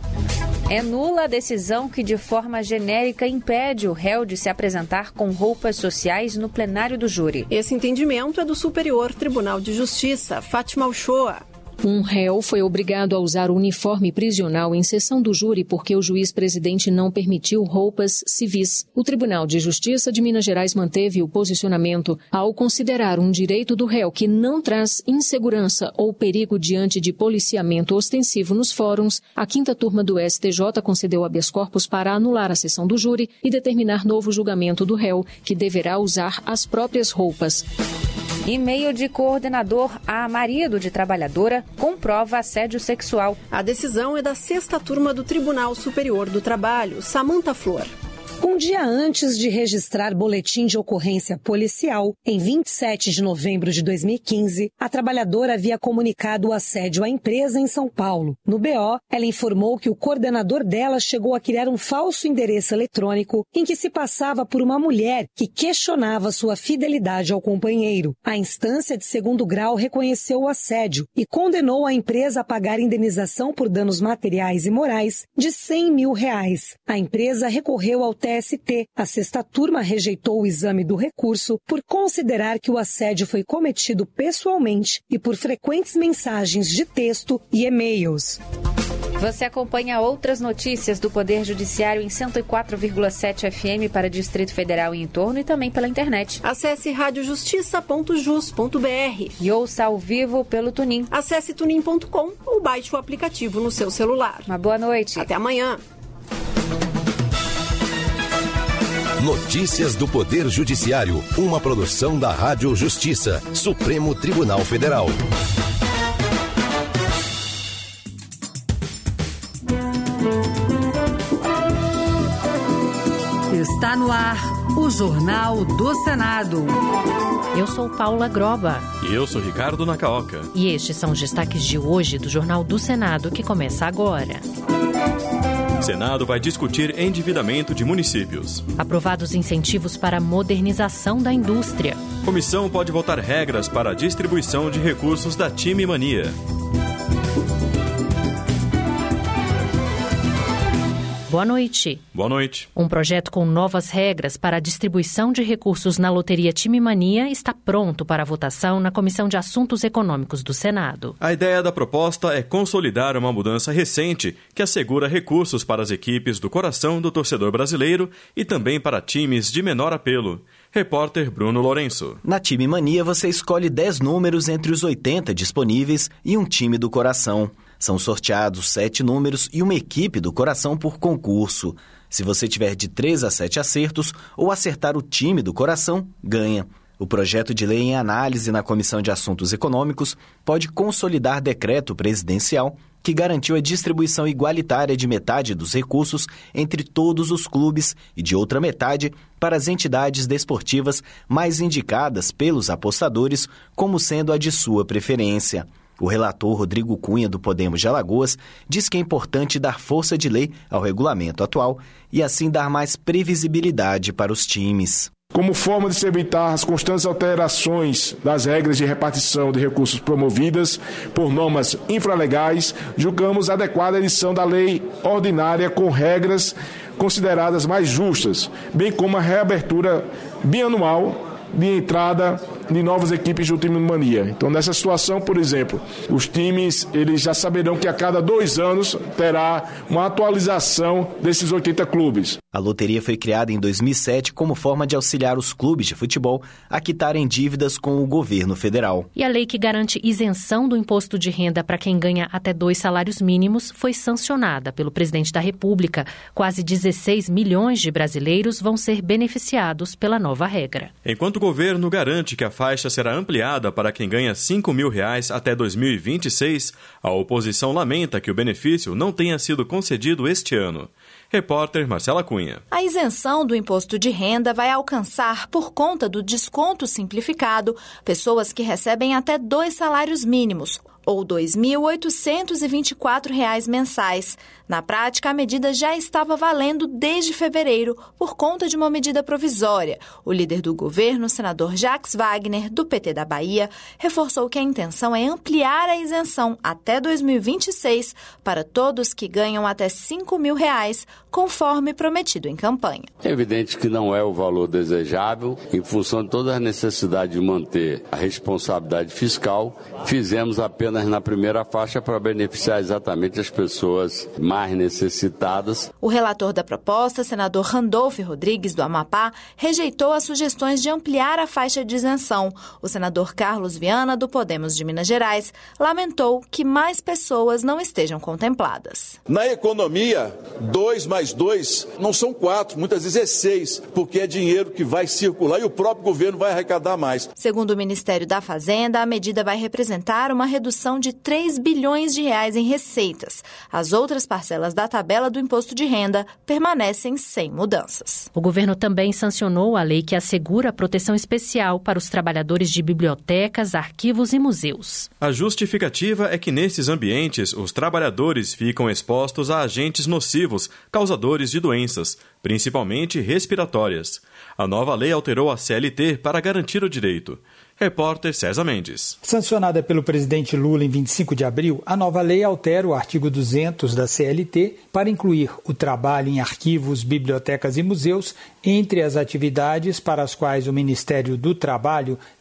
É nula a decisão que, de forma genérica, impede o réu de se apresentar com roupas sociais no plenário do júri. Esse entendimento é do Superior Tribunal de Justiça, Fátima Uchoa. Um réu foi obrigado a usar o uniforme prisional em sessão do júri porque o juiz-presidente não permitiu roupas civis. O Tribunal de Justiça de Minas Gerais manteve o posicionamento ao considerar um direito do réu que não traz insegurança ou perigo diante de policiamento ostensivo nos fóruns. A quinta turma do STJ concedeu habeas corpus para anular a sessão do júri e determinar novo julgamento do réu, que deverá usar as próprias roupas. E-mail de coordenador a marido de trabalhadora comprova assédio sexual. A decisão é da sexta turma do Tribunal Superior do Trabalho, Samanta Flor. Um dia antes de registrar boletim de ocorrência policial, em 27 de novembro de 2015, a trabalhadora havia comunicado o assédio à empresa em São Paulo. No BO, ela informou que o coordenador dela chegou a criar um falso endereço eletrônico em que se passava por uma mulher que questionava sua fidelidade ao companheiro. A instância de segundo grau reconheceu o assédio e condenou a empresa a pagar indenização por danos materiais e morais de R$100 mil. A empresa recorreu ao TST. A sexta turma rejeitou o exame do recurso por considerar que o assédio foi cometido pessoalmente e por frequentes mensagens de texto e e-mails. Você acompanha outras notícias do Poder Judiciário em 104,7 FM para Distrito Federal e entorno e também pela internet. Acesse radiojustiça.jus.br e ouça ao vivo pelo TuneIn. Acesse tunin.com ou baixe o aplicativo no seu celular. Uma boa noite. Até amanhã. Notícias do Poder Judiciário, uma produção da Rádio Justiça, Supremo Tribunal Federal. Está no ar o Jornal do Senado. Eu sou Paula Groba. E eu sou Ricardo Nacaoca. E estes são os destaques de hoje do Jornal do Senado, que começa agora. O Senado vai discutir endividamento de municípios. Aprovados incentivos para a modernização da indústria. Comissão pode votar regras para a distribuição de recursos da Time Mania. Boa noite. Boa noite. Um projeto com novas regras para a distribuição de recursos na Loteria Time Mania está pronto para votação na Comissão de Assuntos Econômicos do Senado. A ideia da proposta é consolidar uma mudança recente que assegura recursos para as equipes do coração do torcedor brasileiro e também para times de menor apelo. Repórter Bruno Lourenço. Na Time Mania você escolhe 10 números entre os 80 disponíveis e um time do coração. São sorteados 7 números e uma equipe do coração por concurso. Se você tiver de 3 a 7 acertos ou acertar o time do coração, ganha. O projeto de lei em análise na Comissão de Assuntos Econômicos pode consolidar decreto presidencial que garantiu a distribuição igualitária de metade dos recursos entre todos os clubes e de outra metade para as entidades desportivas mais indicadas pelos apostadores como sendo a de sua preferência. O relator Rodrigo Cunha, do Podemos de Alagoas, diz que é importante dar força de lei ao regulamento atual e assim dar mais previsibilidade para os times. Como forma de se evitar as constantes alterações das regras de repartição de recursos promovidas por normas infralegais, julgamos adequada a edição da lei ordinária com regras consideradas mais justas, bem como a reabertura bianual de entrada de novas equipes do Time Mania. Então, nessa situação, por exemplo, os times eles já saberão que a cada 2 anos terá uma atualização desses 80 clubes. A loteria foi criada em 2007 como forma de auxiliar os clubes de futebol a quitarem dívidas com o governo federal. E a lei que garante isenção do imposto de renda para quem ganha até 2 salários mínimos foi sancionada pelo presidente da República. Quase 16 milhões de brasileiros vão ser beneficiados pela nova regra. Enquanto o governo garante que a faixa será ampliada para quem ganha R$5.000 até 2026, a oposição lamenta que o benefício não tenha sido concedido este ano. Repórter Marcela Cunha. A isenção do imposto de renda vai alcançar, por conta do desconto simplificado, pessoas que recebem até 2 salários mínimos, ou R$ 2.824 mensais. Na prática, a medida já estava valendo desde fevereiro, por conta de uma medida provisória. O líder do governo, o senador Jacques Wagner, do PT da Bahia, reforçou que a intenção é ampliar a isenção até 2026 para todos que ganham até R$5.000, conforme prometido em campanha. É evidente que não é o valor desejável. Em função de toda a necessidade de manter a responsabilidade fiscal, fizemos apenas na primeira faixa para beneficiar exatamente as pessoas mais necessitadas. O relator da proposta, senador Randolfo Rodrigues, do Amapá, rejeitou as sugestões de ampliar a faixa de isenção. O senador Carlos Viana, do Podemos de Minas Gerais, lamentou que mais pessoas não estejam contempladas. Na economia, 2 mais 2 não são 4, muitas vezes é 6, porque é dinheiro que vai circular e o próprio governo vai arrecadar mais. Segundo o Ministério da Fazenda, a medida vai representar uma redução de R$3 bilhões em receitas. As outras parcelas da tabela do imposto de renda permanecem sem mudanças. O governo também sancionou a lei que assegura a proteção especial para os trabalhadores de bibliotecas, arquivos e museus. A justificativa é que nesses ambientes os trabalhadores ficam expostos a agentes nocivos, causadores de doenças, principalmente respiratórias. A nova lei alterou a CLT para garantir o direito. Repórter César Mendes. Sancionada pelo presidente Lula em 25 de abril, a nova lei altera o artigo 200 da CLT para incluir o trabalho em arquivos, bibliotecas e museus entre as atividades para as quais o Ministério do Trabalho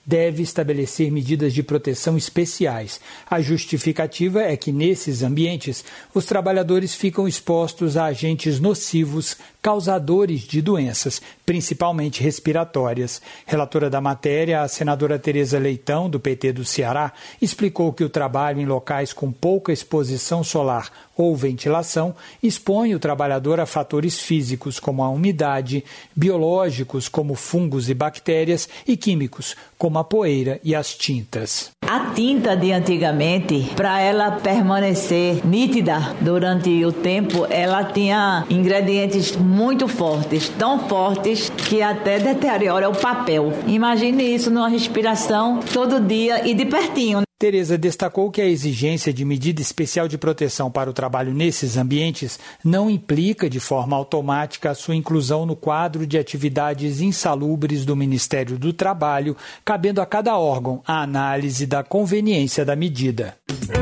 deve estabelecer medidas de proteção especiais. A justificativa é que, nesses ambientes, os trabalhadores ficam expostos a agentes nocivos causadores de doenças, principalmente respiratórias. Relatora da matéria, a senadora Tereza Leitão, do PT do Ceará, explicou que o trabalho em locais com pouca exposição solar ou ventilação expõe o trabalhador a fatores físicos como a umidade, biológicos como fungos e bactérias e químicos como a poeira e as tintas. A tinta de antigamente, para ela permanecer nítida durante o tempo, ela tinha ingredientes muito fortes, tão fortes que até deteriora o papel. Imagine isso numa respiração todo dia e de pertinho. Tereza destacou que a exigência de medida especial de proteção para o trabalho nesses ambientes não implica de forma automática a sua inclusão no quadro de atividades insalubres do Ministério do Trabalho, cabendo a cada órgão a análise da conveniência da medida.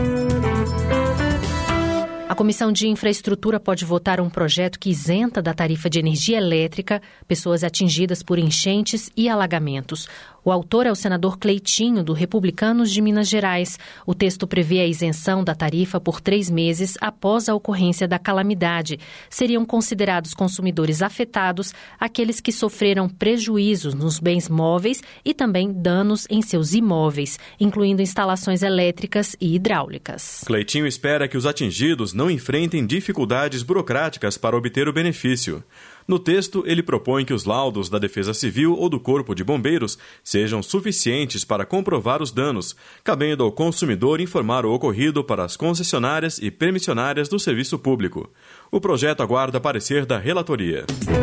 A Comissão de Infraestrutura pode votar um projeto que isenta da tarifa de energia elétrica pessoas atingidas por enchentes e alagamentos. O autor é o senador Cleitinho, do Republicanos de Minas Gerais. O texto prevê a isenção da tarifa por 3 meses após a ocorrência da calamidade. Seriam considerados consumidores afetados aqueles que sofreram prejuízos nos bens móveis e também danos em seus imóveis, incluindo instalações elétricas e hidráulicas. Cleitinho espera que os atingidos não enfrentem dificuldades burocráticas para obter o benefício. No texto, ele propõe que os laudos da Defesa Civil ou do Corpo de Bombeiros sejam suficientes para comprovar os danos, cabendo ao consumidor informar o ocorrido para as concessionárias e permissionárias do serviço público. O projeto aguarda parecer da relatoria.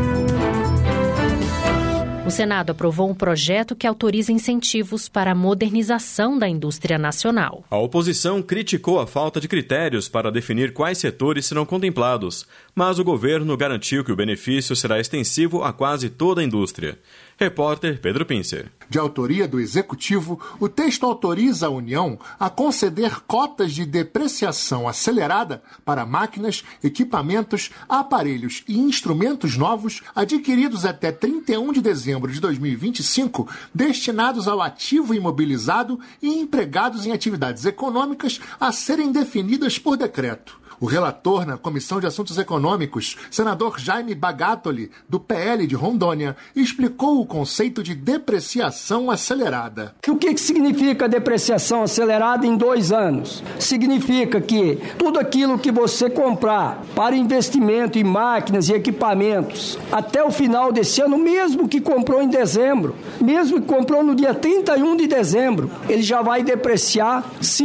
O Senado aprovou um projeto que autoriza incentivos para a modernização da indústria nacional. A oposição criticou a falta de critérios para definir quais setores serão contemplados, mas o governo garantiu que o benefício será extensivo a quase toda a indústria. Repórter Pedro Pincer. De autoria do Executivo, o texto autoriza a União a conceder cotas de depreciação acelerada para máquinas, equipamentos, aparelhos e instrumentos novos adquiridos até 31 de dezembro de 2025, destinados ao ativo imobilizado e empregados em atividades econômicas a serem definidas por decreto. O relator na Comissão de Assuntos Econômicos, senador Jaime Bagatoli, do PL de Rondônia, explicou o conceito de depreciação acelerada. O que significa depreciação acelerada em 2 anos? Significa que tudo aquilo que você comprar para investimento em máquinas e equipamentos até o final desse ano, mesmo que comprou em dezembro, mesmo que comprou no dia 31 de dezembro, ele já vai depreciar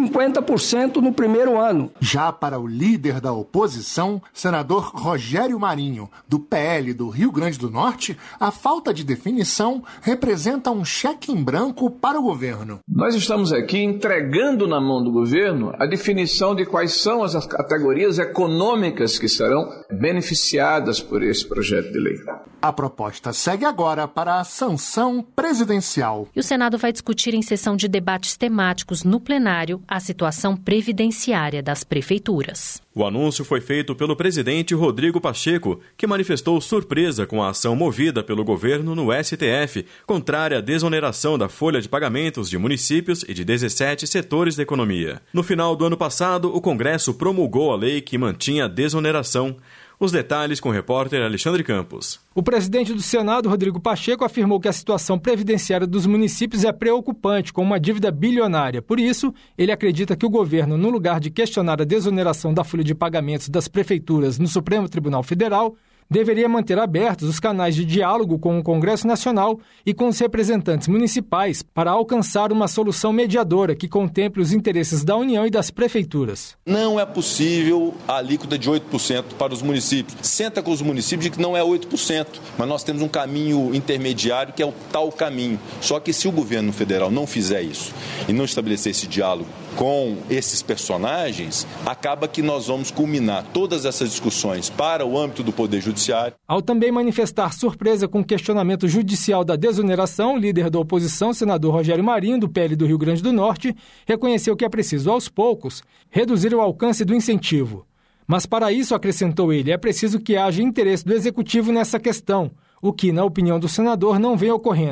50% no primeiro ano. Já para o líder da oposição, senador Rogério Marinho, do PL do Rio Grande do Norte, a falta de definição representa um cheque em branco para o governo. Nós estamos aqui entregando na mão do governo a definição de quais são as categorias econômicas que serão beneficiadas por esse projeto de lei. A proposta segue agora para a sanção presidencial. E o Senado vai discutir em sessão de debates temáticos no plenário a situação previdenciária das prefeituras. O anúncio foi feito pelo presidente Rodrigo Pacheco, que manifestou surpresa com a ação movida pelo governo no STF, contrária à desoneração da folha de pagamentos de municípios e de 17 setores da economia. No final do ano passado, o Congresso promulgou a lei que mantinha a desoneração. Os detalhes com o repórter Alexandre Campos. O presidente do Senado, Rodrigo Pacheco, afirmou que a situação previdenciária dos municípios é preocupante, com uma dívida bilionária. Por isso, ele acredita que o governo, no lugar de questionar a desoneração da folha de pagamentos das prefeituras no Supremo Tribunal Federal, deveria manter abertos os canais de diálogo com o Congresso Nacional e com os representantes municipais para alcançar uma solução mediadora que contemple os interesses da União e das prefeituras. Não é possível a alíquota de 8% para os municípios. Senta com os municípios de que não é 8%, mas nós temos um caminho intermediário que é o tal caminho. Só que se o governo federal não fizer isso e não estabelecer esse diálogo com esses personagens, acaba que nós vamos culminar todas essas discussões para o âmbito do Poder Judiciário. Ao também manifestar surpresa com o questionamento judicial da desoneração, o líder da oposição, senador Rogério Marinho, do PL do Rio Grande do Norte, reconheceu que é preciso, aos poucos, reduzir o alcance do incentivo. Mas para isso, acrescentou ele, é preciso que haja interesse do Executivo nessa questão, o que, na opinião do senador, não vem ocorrendo.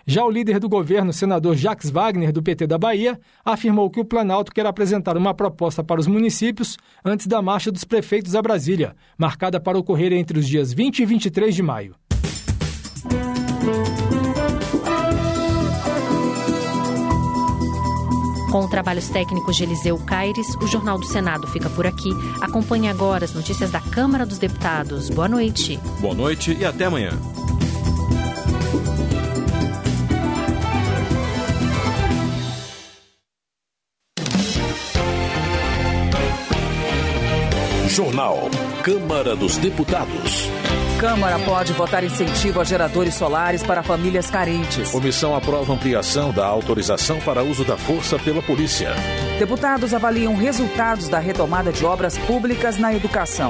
Já o líder do governo, senador Jacques Wagner, do PT da Bahia, afirmou que o Planalto quer apresentar uma proposta para os municípios antes da marcha dos prefeitos a Brasília, marcada para ocorrer entre os dias 20 e 23 de maio. Com trabalhos técnicos de Eliseu Caires, o Jornal do Senado fica por aqui. Acompanhe agora as notícias da Câmara dos Deputados. Boa noite. Boa noite e até amanhã. Jornal Câmara dos Deputados. Câmara pode votar incentivo a geradores solares para famílias carentes. Comissão aprova ampliação da autorização para uso da força pela polícia. Deputados avaliam resultados da retomada de obras públicas na educação.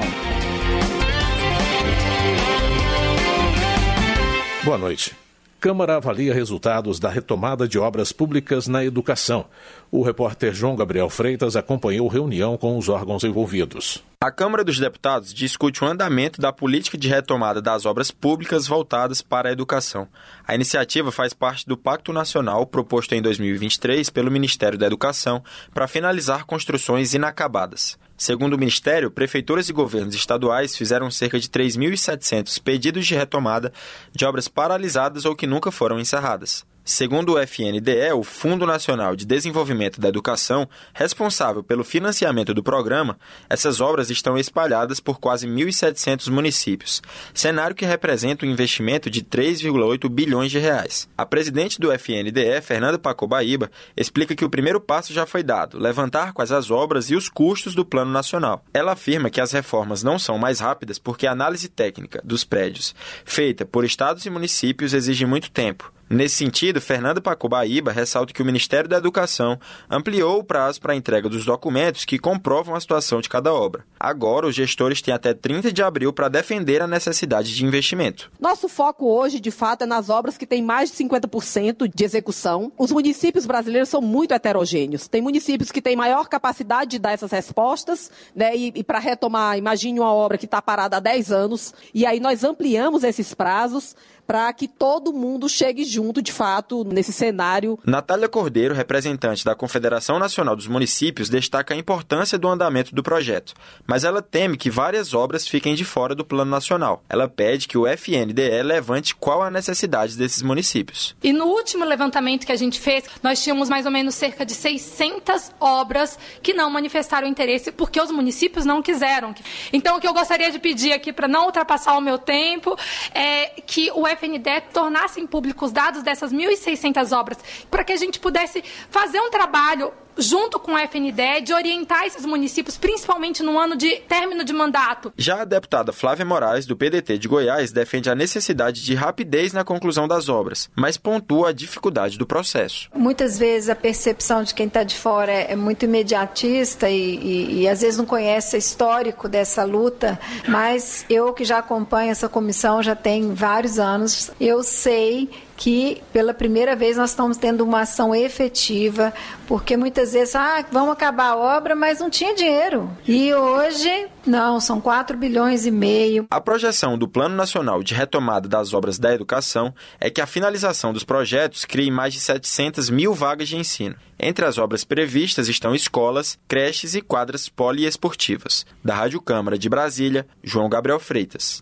Boa noite. Câmara avalia resultados da retomada de obras públicas na educação. O repórter João Gabriel Freitas acompanhou reunião com os órgãos envolvidos. A Câmara dos Deputados discute o andamento da política de retomada das obras públicas voltadas para a educação. A iniciativa faz parte do Pacto Nacional proposto em 2023 pelo Ministério da Educação para finalizar construções inacabadas. Segundo o Ministério, prefeituras e governos estaduais fizeram cerca de 3.700 pedidos de retomada de obras paralisadas ou que nunca foram encerradas. Segundo o FNDE, o Fundo Nacional de Desenvolvimento da Educação, responsável pelo financiamento do programa, essas obras estão espalhadas por quase 1.700 municípios, cenário que representa um investimento de 3,8 bilhões de reais. A presidente do FNDE, Fernanda Pacobaíba, explica que o primeiro passo já foi dado, levantar quais as obras e os custos do Plano Nacional. Ela afirma que as reformas não são mais rápidas porque a análise técnica dos prédios, feita por estados e municípios, exige muito tempo. Nesse sentido, Fernanda Pacobaíba ressalta que o Ministério da Educação ampliou o prazo para a entrega dos documentos que comprovam a situação de cada obra. Agora, os gestores têm até 30 de abril para defender a necessidade de investimento. Nosso foco hoje, de fato, é nas obras que têm mais de 50% de execução. Os municípios brasileiros são muito heterogêneos. Tem municípios que têm maior capacidade de dar essas respostas, né? E para retomar, imagine uma obra que está parada há 10 anos, e aí nós ampliamos esses prazos para que todo mundo chegue junto, de fato, nesse cenário. Natália Cordeiro, representante da Confederação Nacional dos Municípios, destaca a importância do andamento do projeto, mas ela teme que várias obras fiquem de fora do Plano Nacional. Ela pede que o FNDE levante qual a necessidade desses municípios. E no último levantamento que a gente fez, nós tínhamos mais ou menos cerca de 600 obras que não manifestaram interesse porque os municípios não quiseram. Então, o que eu gostaria de pedir aqui, para não ultrapassar o meu tempo, é que o FNDE tornassem públicos os dados dessas 1.600 obras, para que a gente pudesse fazer um trabalho junto com o FNDE de orientar esses municípios, principalmente no ano de término de mandato. Já a deputada Flávia Moraes, do PDT de Goiás, defende a necessidade de rapidez na conclusão das obras, mas pontua a dificuldade do processo. Muitas vezes a percepção de quem está de fora é muito imediatista e às vezes não conhece o histórico dessa luta, mas eu que já acompanho essa comissão já tem vários anos, eu sei que pela primeira vez nós estamos tendo uma ação efetiva, porque muitas vezes, vamos acabar a obra, mas não tinha dinheiro. E hoje, não, são 4,5 bilhões. A projeção do Plano Nacional de Retomada das Obras da Educação é que a finalização dos projetos crie mais de 700 mil vagas de ensino. Entre as obras previstas estão escolas, creches e quadras poliesportivas. Da Rádio Câmara de Brasília, João Gabriel Freitas.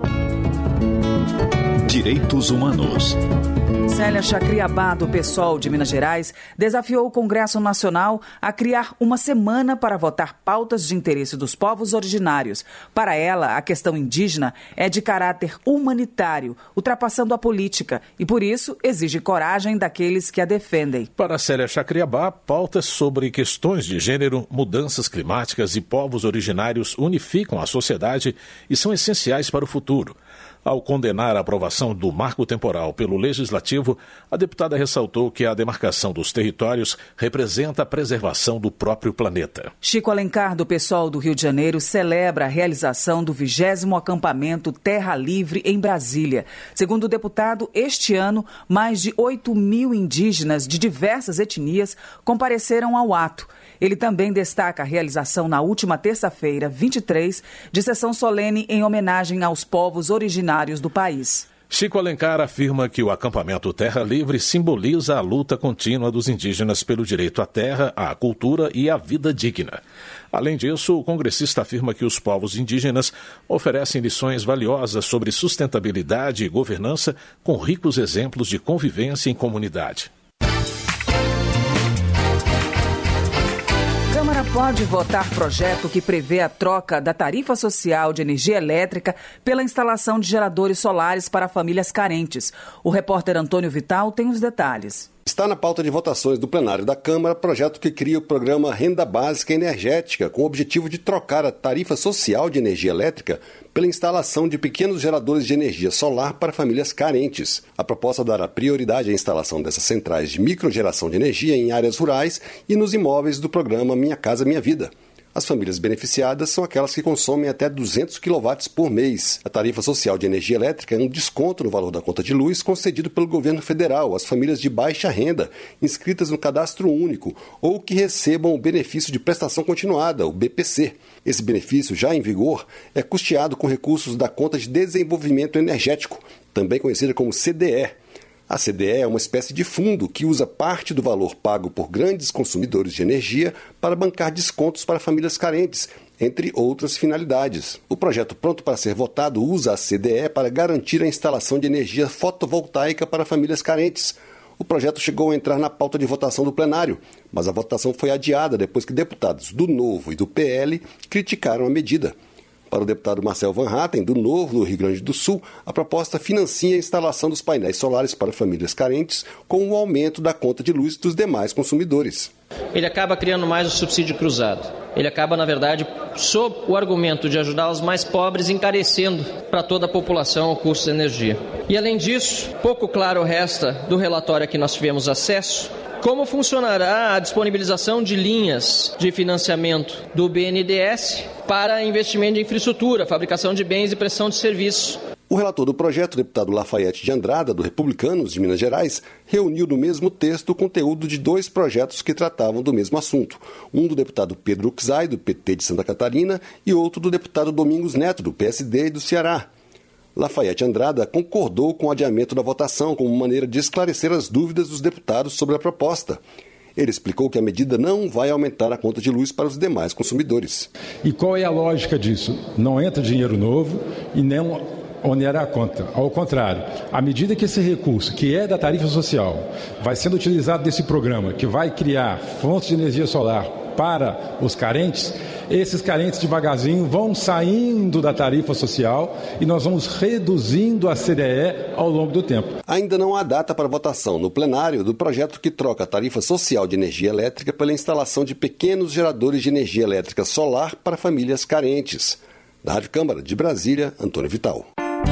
Direitos Humanos. Célia Chacriabá, do PSOL de Minas Gerais, desafiou o Congresso Nacional a criar uma semana para votar pautas de interesse dos povos originários. Para ela, a questão indígena é de caráter humanitário, ultrapassando a política, e por isso exige coragem daqueles que a defendem. Para Célia Chacriabá, pautas sobre questões de gênero, mudanças climáticas e povos originários unificam a sociedade e são essenciais para o futuro. Ao condenar a aprovação do marco temporal pelo Legislativo, a deputada ressaltou que a demarcação dos territórios representa a preservação do próprio planeta. Chico Alencar, do PSOL do Rio de Janeiro, celebra a realização do 20º acampamento Terra Livre em Brasília. Segundo o deputado, este ano, mais de 8 mil indígenas de diversas etnias compareceram ao ato. Ele também destaca a realização na última terça-feira, 23, de sessão solene em homenagem aos povos originários do país. Chico Alencar afirma que o acampamento Terra Livre simboliza a luta contínua dos indígenas pelo direito à terra, à cultura e à vida digna. Além disso, o congressista afirma que os povos indígenas oferecem lições valiosas sobre sustentabilidade e governança, com ricos exemplos de convivência em comunidade. Pode votar projeto que prevê a troca da tarifa social de energia elétrica pela instalação de geradores solares para famílias carentes. O repórter Antônio Vital tem os detalhes. Está na pauta de votações do plenário da Câmara projeto que cria o programa Renda Básica Energética, com o objetivo de trocar a tarifa social de energia elétrica pela instalação de pequenos geradores de energia solar para famílias carentes. A proposta dará prioridade à instalação dessas centrais de microgeração de energia em áreas rurais e nos imóveis do programa Minha Casa Minha Vida. As famílias beneficiadas são aquelas que consomem até 200 kW por mês. A tarifa social de energia elétrica é um desconto no valor da conta de luz concedido pelo governo federal às famílias de baixa renda, inscritas no Cadastro Único, ou que recebam o benefício de prestação continuada, o BPC. Esse benefício, já em vigor, é custeado com recursos da Conta de Desenvolvimento Energético, também conhecida como CDE. A CDE é uma espécie de fundo que usa parte do valor pago por grandes consumidores de energia para bancar descontos para famílias carentes, entre outras finalidades. O projeto pronto para ser votado usa a CDE para garantir a instalação de energia fotovoltaica para famílias carentes. O projeto chegou a entrar na pauta de votação do plenário, mas a votação foi adiada depois que deputados do Novo e do PL criticaram a medida. Para o deputado Marcel Van Hatten, do Novo, do Rio Grande do Sul, a proposta financia a instalação dos painéis solares para famílias carentes com o aumento da conta de luz dos demais consumidores. Ele acaba criando mais o subsídio cruzado. Ele acaba, na verdade, sob o argumento de ajudar os mais pobres, encarecendo para toda a população o custo da energia. E, além disso, pouco claro resta do relatório a que nós tivemos acesso, como funcionará a disponibilização de linhas de financiamento do BNDES para investimento em infraestrutura, fabricação de bens e prestação de serviços. O relator do projeto, o deputado Lafayette de Andrada, do Republicanos de Minas Gerais, reuniu no mesmo texto o conteúdo de dois projetos que tratavam do mesmo assunto. Um do deputado Pedro Uczai, do PT de Santa Catarina, e outro do deputado Domingos Neto, do PSD e do Ceará. Lafayette Andrada concordou com o adiamento da votação como maneira de esclarecer as dúvidas dos deputados sobre a proposta. Ele explicou que a medida não vai aumentar a conta de luz para os demais consumidores. E qual é a lógica disso? Não entra dinheiro novo e não onera a conta. Ao contrário, à medida que esse recurso, que é da tarifa social, vai sendo utilizado nesse programa, que vai criar fontes de energia solar para os carentes, esses carentes devagarzinho vão saindo da tarifa social e nós vamos reduzindo a CDE ao longo do tempo. Ainda não há data para votação no plenário do projeto que troca a tarifa social de energia elétrica pela instalação de pequenos geradores de energia elétrica solar para famílias carentes. Da Rádio Câmara de Brasília, Antônio Vital.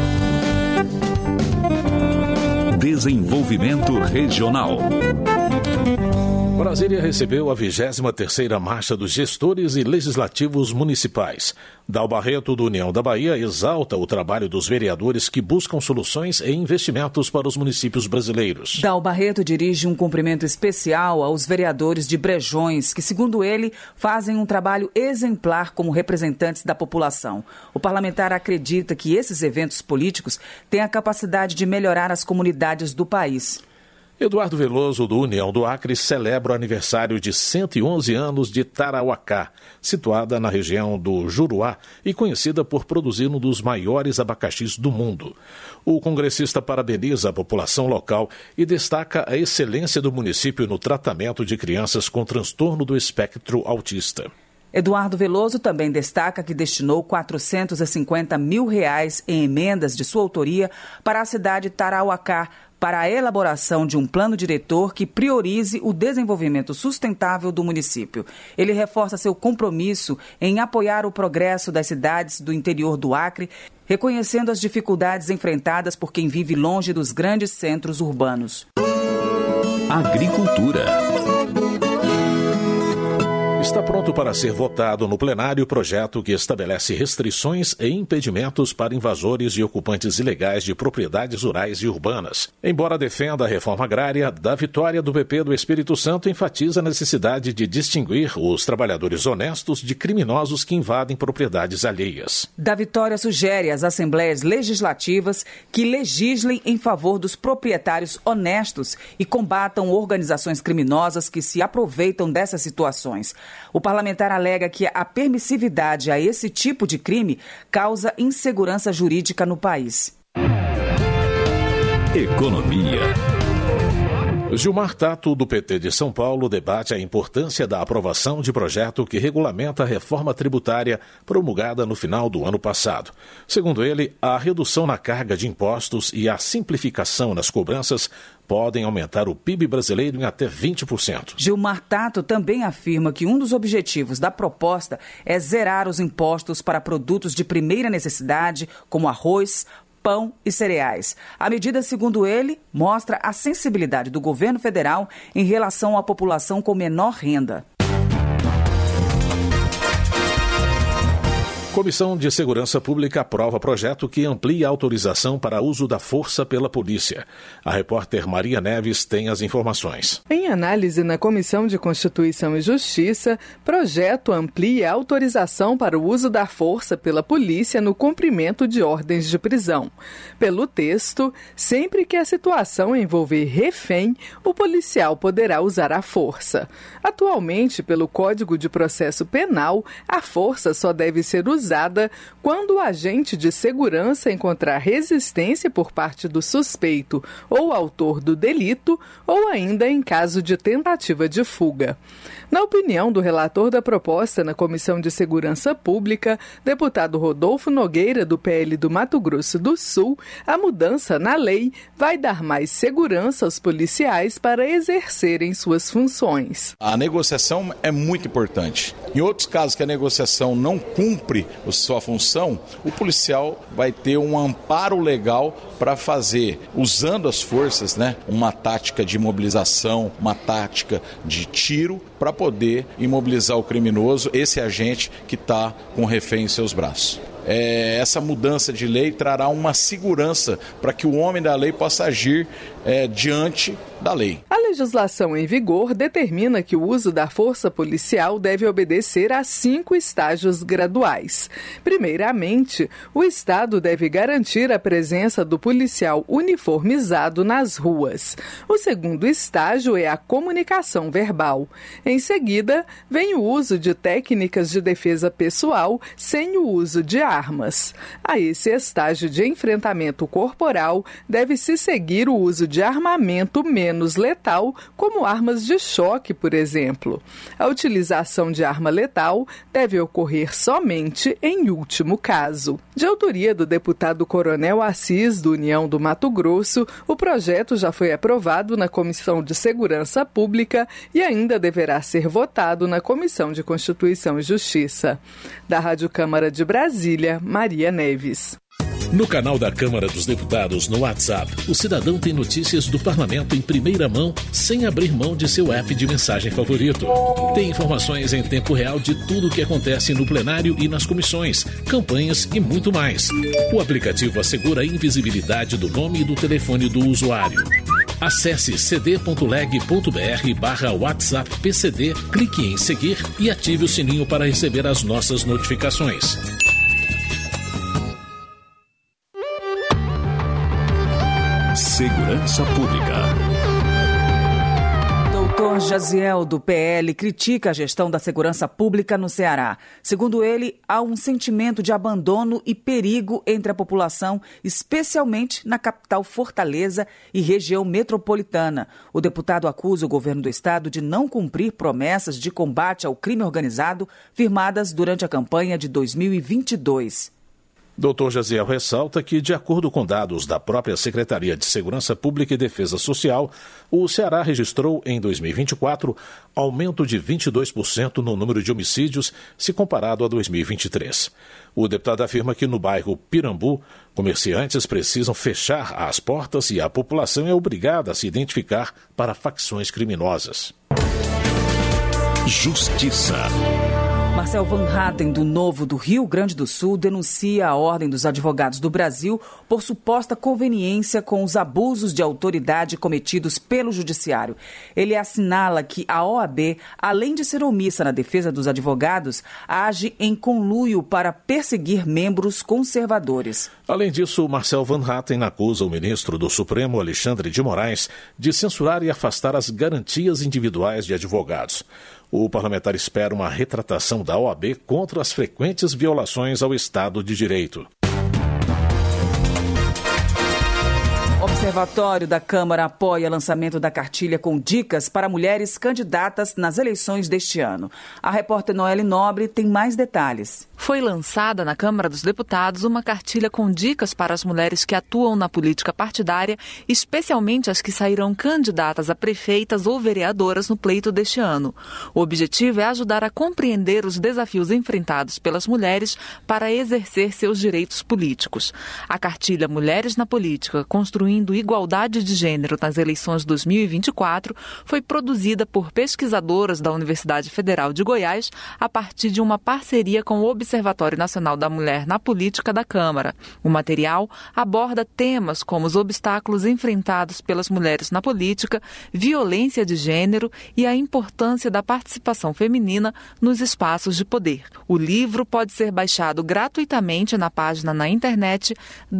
Desenvolvimento Regional. Brasília recebeu a 23ª Marcha dos Gestores e Legislativos Municipais. Dal Barreto, do União da Bahia, exalta o trabalho dos vereadores que buscam soluções e investimentos para os municípios brasileiros. Dal Barreto dirige um cumprimento especial aos vereadores de Brejões, que, segundo ele, fazem um trabalho exemplar como representantes da população. O parlamentar acredita que esses eventos políticos têm a capacidade de melhorar as comunidades do país. Eduardo Veloso, do União do Acre, celebra o aniversário de 111 anos de Tarauacá, situada na região do Juruá e conhecida por produzir um dos maiores abacaxis do mundo. O congressista parabeniza a população local e destaca a excelência do município no tratamento de crianças com transtorno do espectro autista. Eduardo Veloso também destaca que destinou R$450 mil em emendas de sua autoria para a cidade de Tarauacá, para a elaboração de um plano diretor que priorize o desenvolvimento sustentável do município. Ele reforça seu compromisso em apoiar o progresso das cidades do interior do Acre, reconhecendo as dificuldades enfrentadas por quem vive longe dos grandes centros urbanos. Agricultura. Está pronto para ser votado no plenário o projeto que estabelece restrições e impedimentos para invasores e ocupantes ilegais de propriedades rurais e urbanas. Embora defenda a reforma agrária, da vitória do PP do Espírito Santo enfatiza a necessidade de distinguir os trabalhadores honestos de criminosos que invadem propriedades alheias. Da Vitória sugere às assembleias legislativas que legislem em favor dos proprietários honestos e combatam organizações criminosas que se aproveitam dessas situações. O parlamentar alega que a permissividade a esse tipo de crime causa insegurança jurídica no país. Economia. Gilmar Tato, do PT de São Paulo, debate a importância da aprovação de projeto que regulamenta a reforma tributária promulgada no final do ano passado. Segundo ele, a redução na carga de impostos e a simplificação nas cobranças podem aumentar o PIB brasileiro em até 20%. Gilmar Tato também afirma que um dos objetivos da proposta é zerar os impostos para produtos de primeira necessidade, como arroz, pão e cereais. A medida, segundo ele, mostra a sensibilidade do governo federal em relação à população com menor renda. Comissão de Segurança Pública aprova projeto que amplia a autorização para uso da força pela polícia. A repórter Maria Neves tem as informações. Em análise na Comissão de Constituição e Justiça, projeto amplia a autorização para o uso da força pela polícia no cumprimento de ordens de prisão. Pelo texto, sempre que a situação envolver refém, o policial poderá usar a força. Atualmente, pelo Código de Processo Penal, a força só deve ser usada quando o agente de segurança encontrar resistência por parte do suspeito ou autor do delito ou ainda em caso de tentativa de fuga. Na opinião do relator da proposta na Comissão de Segurança Pública, deputado Rodolfo Nogueira, do PL do Mato Grosso do Sul, a mudança na lei vai dar mais segurança aos policiais para exercerem suas funções. A negociação é muito importante. Em outros casos que a negociação não cumpre a sua função, o policial vai ter um amparo legal para fazer, usando as forças, uma tática de imobilização, uma tática de tiro, para poder imobilizar o criminoso, esse agente que está com o refém em seus braços. Essa mudança de lei trará uma segurança para que o homem da lei possa agir diante da lei. A legislação em vigor determina que o uso da força policial deve obedecer a 5 estágios graduais. Primeiramente, o Estado deve garantir a presença do policial uniformizado nas ruas. O segundo estágio é a comunicação verbal. Em seguida, vem o uso de técnicas de defesa pessoal sem o uso de armas. A esse estágio de enfrentamento corporal deve-se seguir o uso de armamento menos letal, como armas de choque, por exemplo. A utilização de arma letal deve ocorrer somente em último caso. De autoria do deputado Coronel Assis, do União do Mato Grosso, o projeto já foi aprovado na Comissão de Segurança Pública e ainda deverá ser votado na Comissão de Constituição e Justiça. Da Rádio Câmara de Brasília, Maria Neves. No canal da Câmara dos Deputados no WhatsApp, o cidadão tem notícias do parlamento em primeira mão, sem abrir mão de seu app de mensagem favorito. Tem informações em tempo real de tudo o que acontece no plenário e nas comissões, campanhas e muito mais. O aplicativo assegura a invisibilidade do nome e do telefone do usuário. Acesse cd.leg.br/WhatsApp-PCD, clique em seguir e ative o sininho para receber as nossas notificações. Segurança Pública. Doutor Jaziel, do PL, critica a gestão da segurança pública no Ceará. Segundo ele, há um sentimento de abandono e perigo entre a população, especialmente na capital Fortaleza e região metropolitana. O deputado acusa o governo do estado de não cumprir promessas de combate ao crime organizado firmadas durante a campanha de 2022. Dr. Jaziel ressalta que, de acordo com dados da própria Secretaria de Segurança Pública e Defesa Social, o Ceará registrou, em 2024, aumento de 22% no número de homicídios se comparado a 2023. O deputado afirma que, no bairro Pirambu, comerciantes precisam fechar as portas e a população é obrigada a se identificar para facções criminosas. Justiça. Marcel Van Hatten, do Novo do Rio Grande do Sul, denuncia a Ordem dos Advogados do Brasil por suposta conveniência com os abusos de autoridade cometidos pelo Judiciário. Ele assinala que a OAB, além de ser omissa na defesa dos advogados, age em conluio para perseguir membros conservadores. Além disso, Marcel Van Hatten acusa o ministro do Supremo, Alexandre de Moraes, de censurar e afastar as garantias individuais de advogados. O parlamentar espera uma retratação da OAB contra as frequentes violações ao Estado de Direito. O Observatório da Câmara apoia o lançamento da cartilha com dicas para mulheres candidatas nas eleições deste ano. A repórter Noelle Nobre tem mais detalhes. Foi lançada na Câmara dos Deputados uma cartilha com dicas para as mulheres que atuam na política partidária, especialmente as que sairão candidatas a prefeitas ou vereadoras no pleito deste ano. O objetivo é ajudar a compreender os desafios enfrentados pelas mulheres para exercer seus direitos políticos. A cartilha Mulheres na Política, Construindo Igualdade de Gênero nas Eleições 2024, foi produzida por pesquisadoras da Universidade Federal de Goiás a partir de uma parceria com o Observatório Nacional da Mulher na Política da Câmara. O material aborda temas como os obstáculos enfrentados pelas mulheres na política, violência de gênero e a importância da participação feminina nos espaços de poder. O livro pode ser baixado gratuitamente na página na internet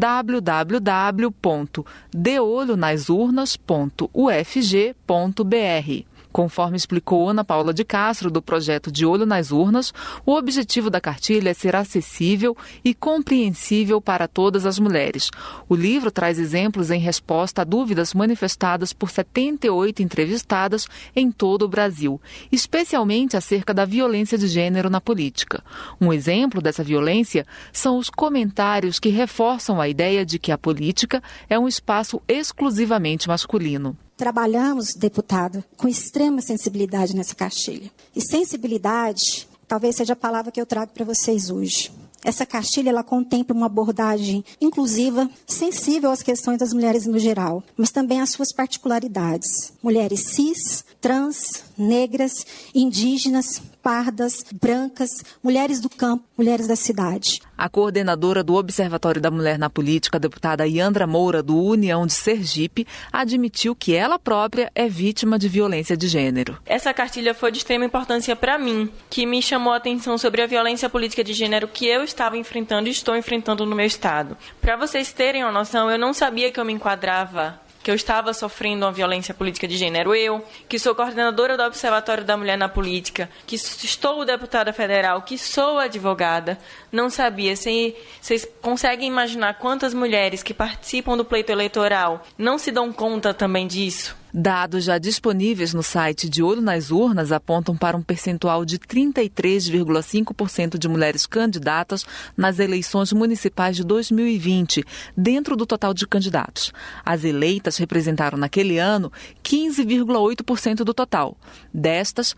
www.deolhonasurnas.ufg.br. Conforme explicou Ana Paula de Castro, do projeto De Olho nas Urnas, o objetivo da cartilha é ser acessível e compreensível para todas as mulheres. O livro traz exemplos em resposta a dúvidas manifestadas por 78 entrevistadas em todo o Brasil, especialmente acerca da violência de gênero na política. Um exemplo dessa violência são os comentários que reforçam a ideia de que a política é um espaço exclusivamente masculino. Trabalhamos, deputada, com extrema sensibilidade nessa cartilha. E sensibilidade talvez seja a palavra que eu trago para vocês hoje. Essa cartilha ela contempla uma abordagem inclusiva, sensível às questões das mulheres no geral, mas também às suas particularidades. Mulheres cis, trans, negras, indígenas, pardas, brancas, mulheres do campo, mulheres da cidade. A coordenadora do Observatório da Mulher na Política, a deputada Yandra Moura, do União de Sergipe, admitiu que ela própria é vítima de violência de gênero. Essa cartilha foi de extrema importância para mim, que me chamou a atenção sobre a violência política de gênero que eu estava enfrentando e estou enfrentando no meu estado. Para vocês terem uma noção, eu não sabia que eu me enquadrava, que eu estava sofrendo uma violência política de gênero. Eu, que sou coordenadora do Observatório da Mulher na Política, que estou deputada federal, que sou advogada, não sabia. Vocês conseguem imaginar quantas mulheres que participam do pleito eleitoral não se dão conta também disso? Dados já disponíveis no site De Olho nas Urnas apontam para um percentual de 33,5% de mulheres candidatas nas eleições municipais de 2020, dentro do total de candidatos. As eleitas representaram naquele ano 15,8% do total. Destas,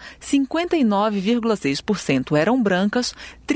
59,6% eram brancas,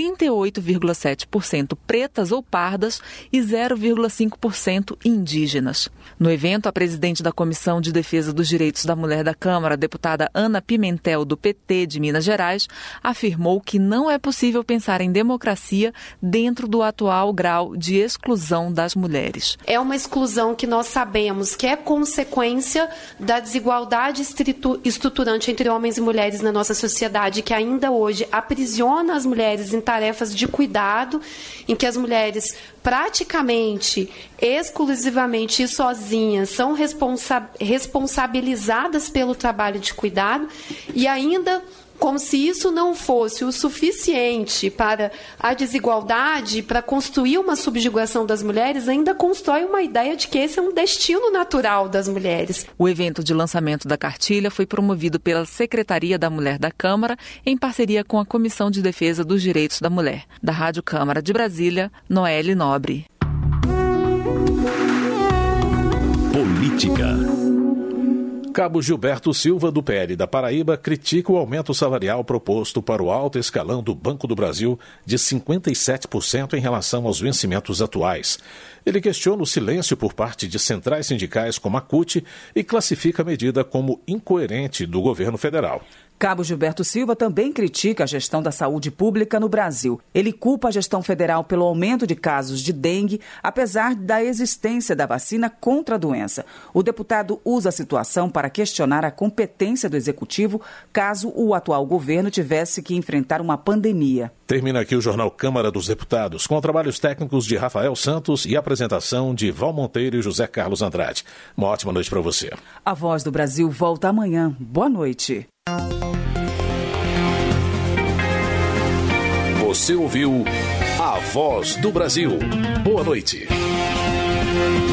38,7% pretas ou pardas e 0,5% indígenas. No evento, a presidente da Comissão de Defesa dos Direitos da Mulher da Câmara, a deputada Ana Pimentel, do PT de Minas Gerais, afirmou que não é possível pensar em democracia dentro do atual grau de exclusão das mulheres. É uma exclusão que nós sabemos que é consequência da desigualdade estruturante entre homens e mulheres na nossa sociedade, que ainda hoje aprisiona as mulheres em tarefas de cuidado, em que as mulheres praticamente, exclusivamente e sozinhas são responsabilizadas pelo trabalho de cuidado, e ainda, como se isso não fosse o suficiente para a desigualdade, para construir uma subjugação das mulheres, ainda constrói uma ideia de que esse é um destino natural das mulheres. O evento de lançamento da cartilha foi promovido pela Secretaria da Mulher da Câmara, em parceria com a Comissão de Defesa dos Direitos da Mulher. Da Rádio Câmara de Brasília, Noelle Nobre. Política. Cabo Gilberto Silva, do PL da Paraíba, critica o aumento salarial proposto para o alto escalão do Banco do Brasil de 57% em relação aos vencimentos atuais. Ele questiona o silêncio por parte de centrais sindicais como a CUT e classifica a medida como incoerente do governo federal. Cabo Gilberto Silva também critica a gestão da saúde pública no Brasil. Ele culpa a gestão federal pelo aumento de casos de dengue, apesar da existência da vacina contra a doença. O deputado usa a situação para questionar a competência do executivo caso o atual governo tivesse que enfrentar uma pandemia. Termina aqui o Jornal Câmara dos Deputados, com trabalhos técnicos de Rafael Santos e apresentação de Val Monteiro e José Carlos Andrade. Uma ótima noite para você. A Voz do Brasil volta amanhã. Boa noite. Você ouviu A Voz do Brasil. Boa noite.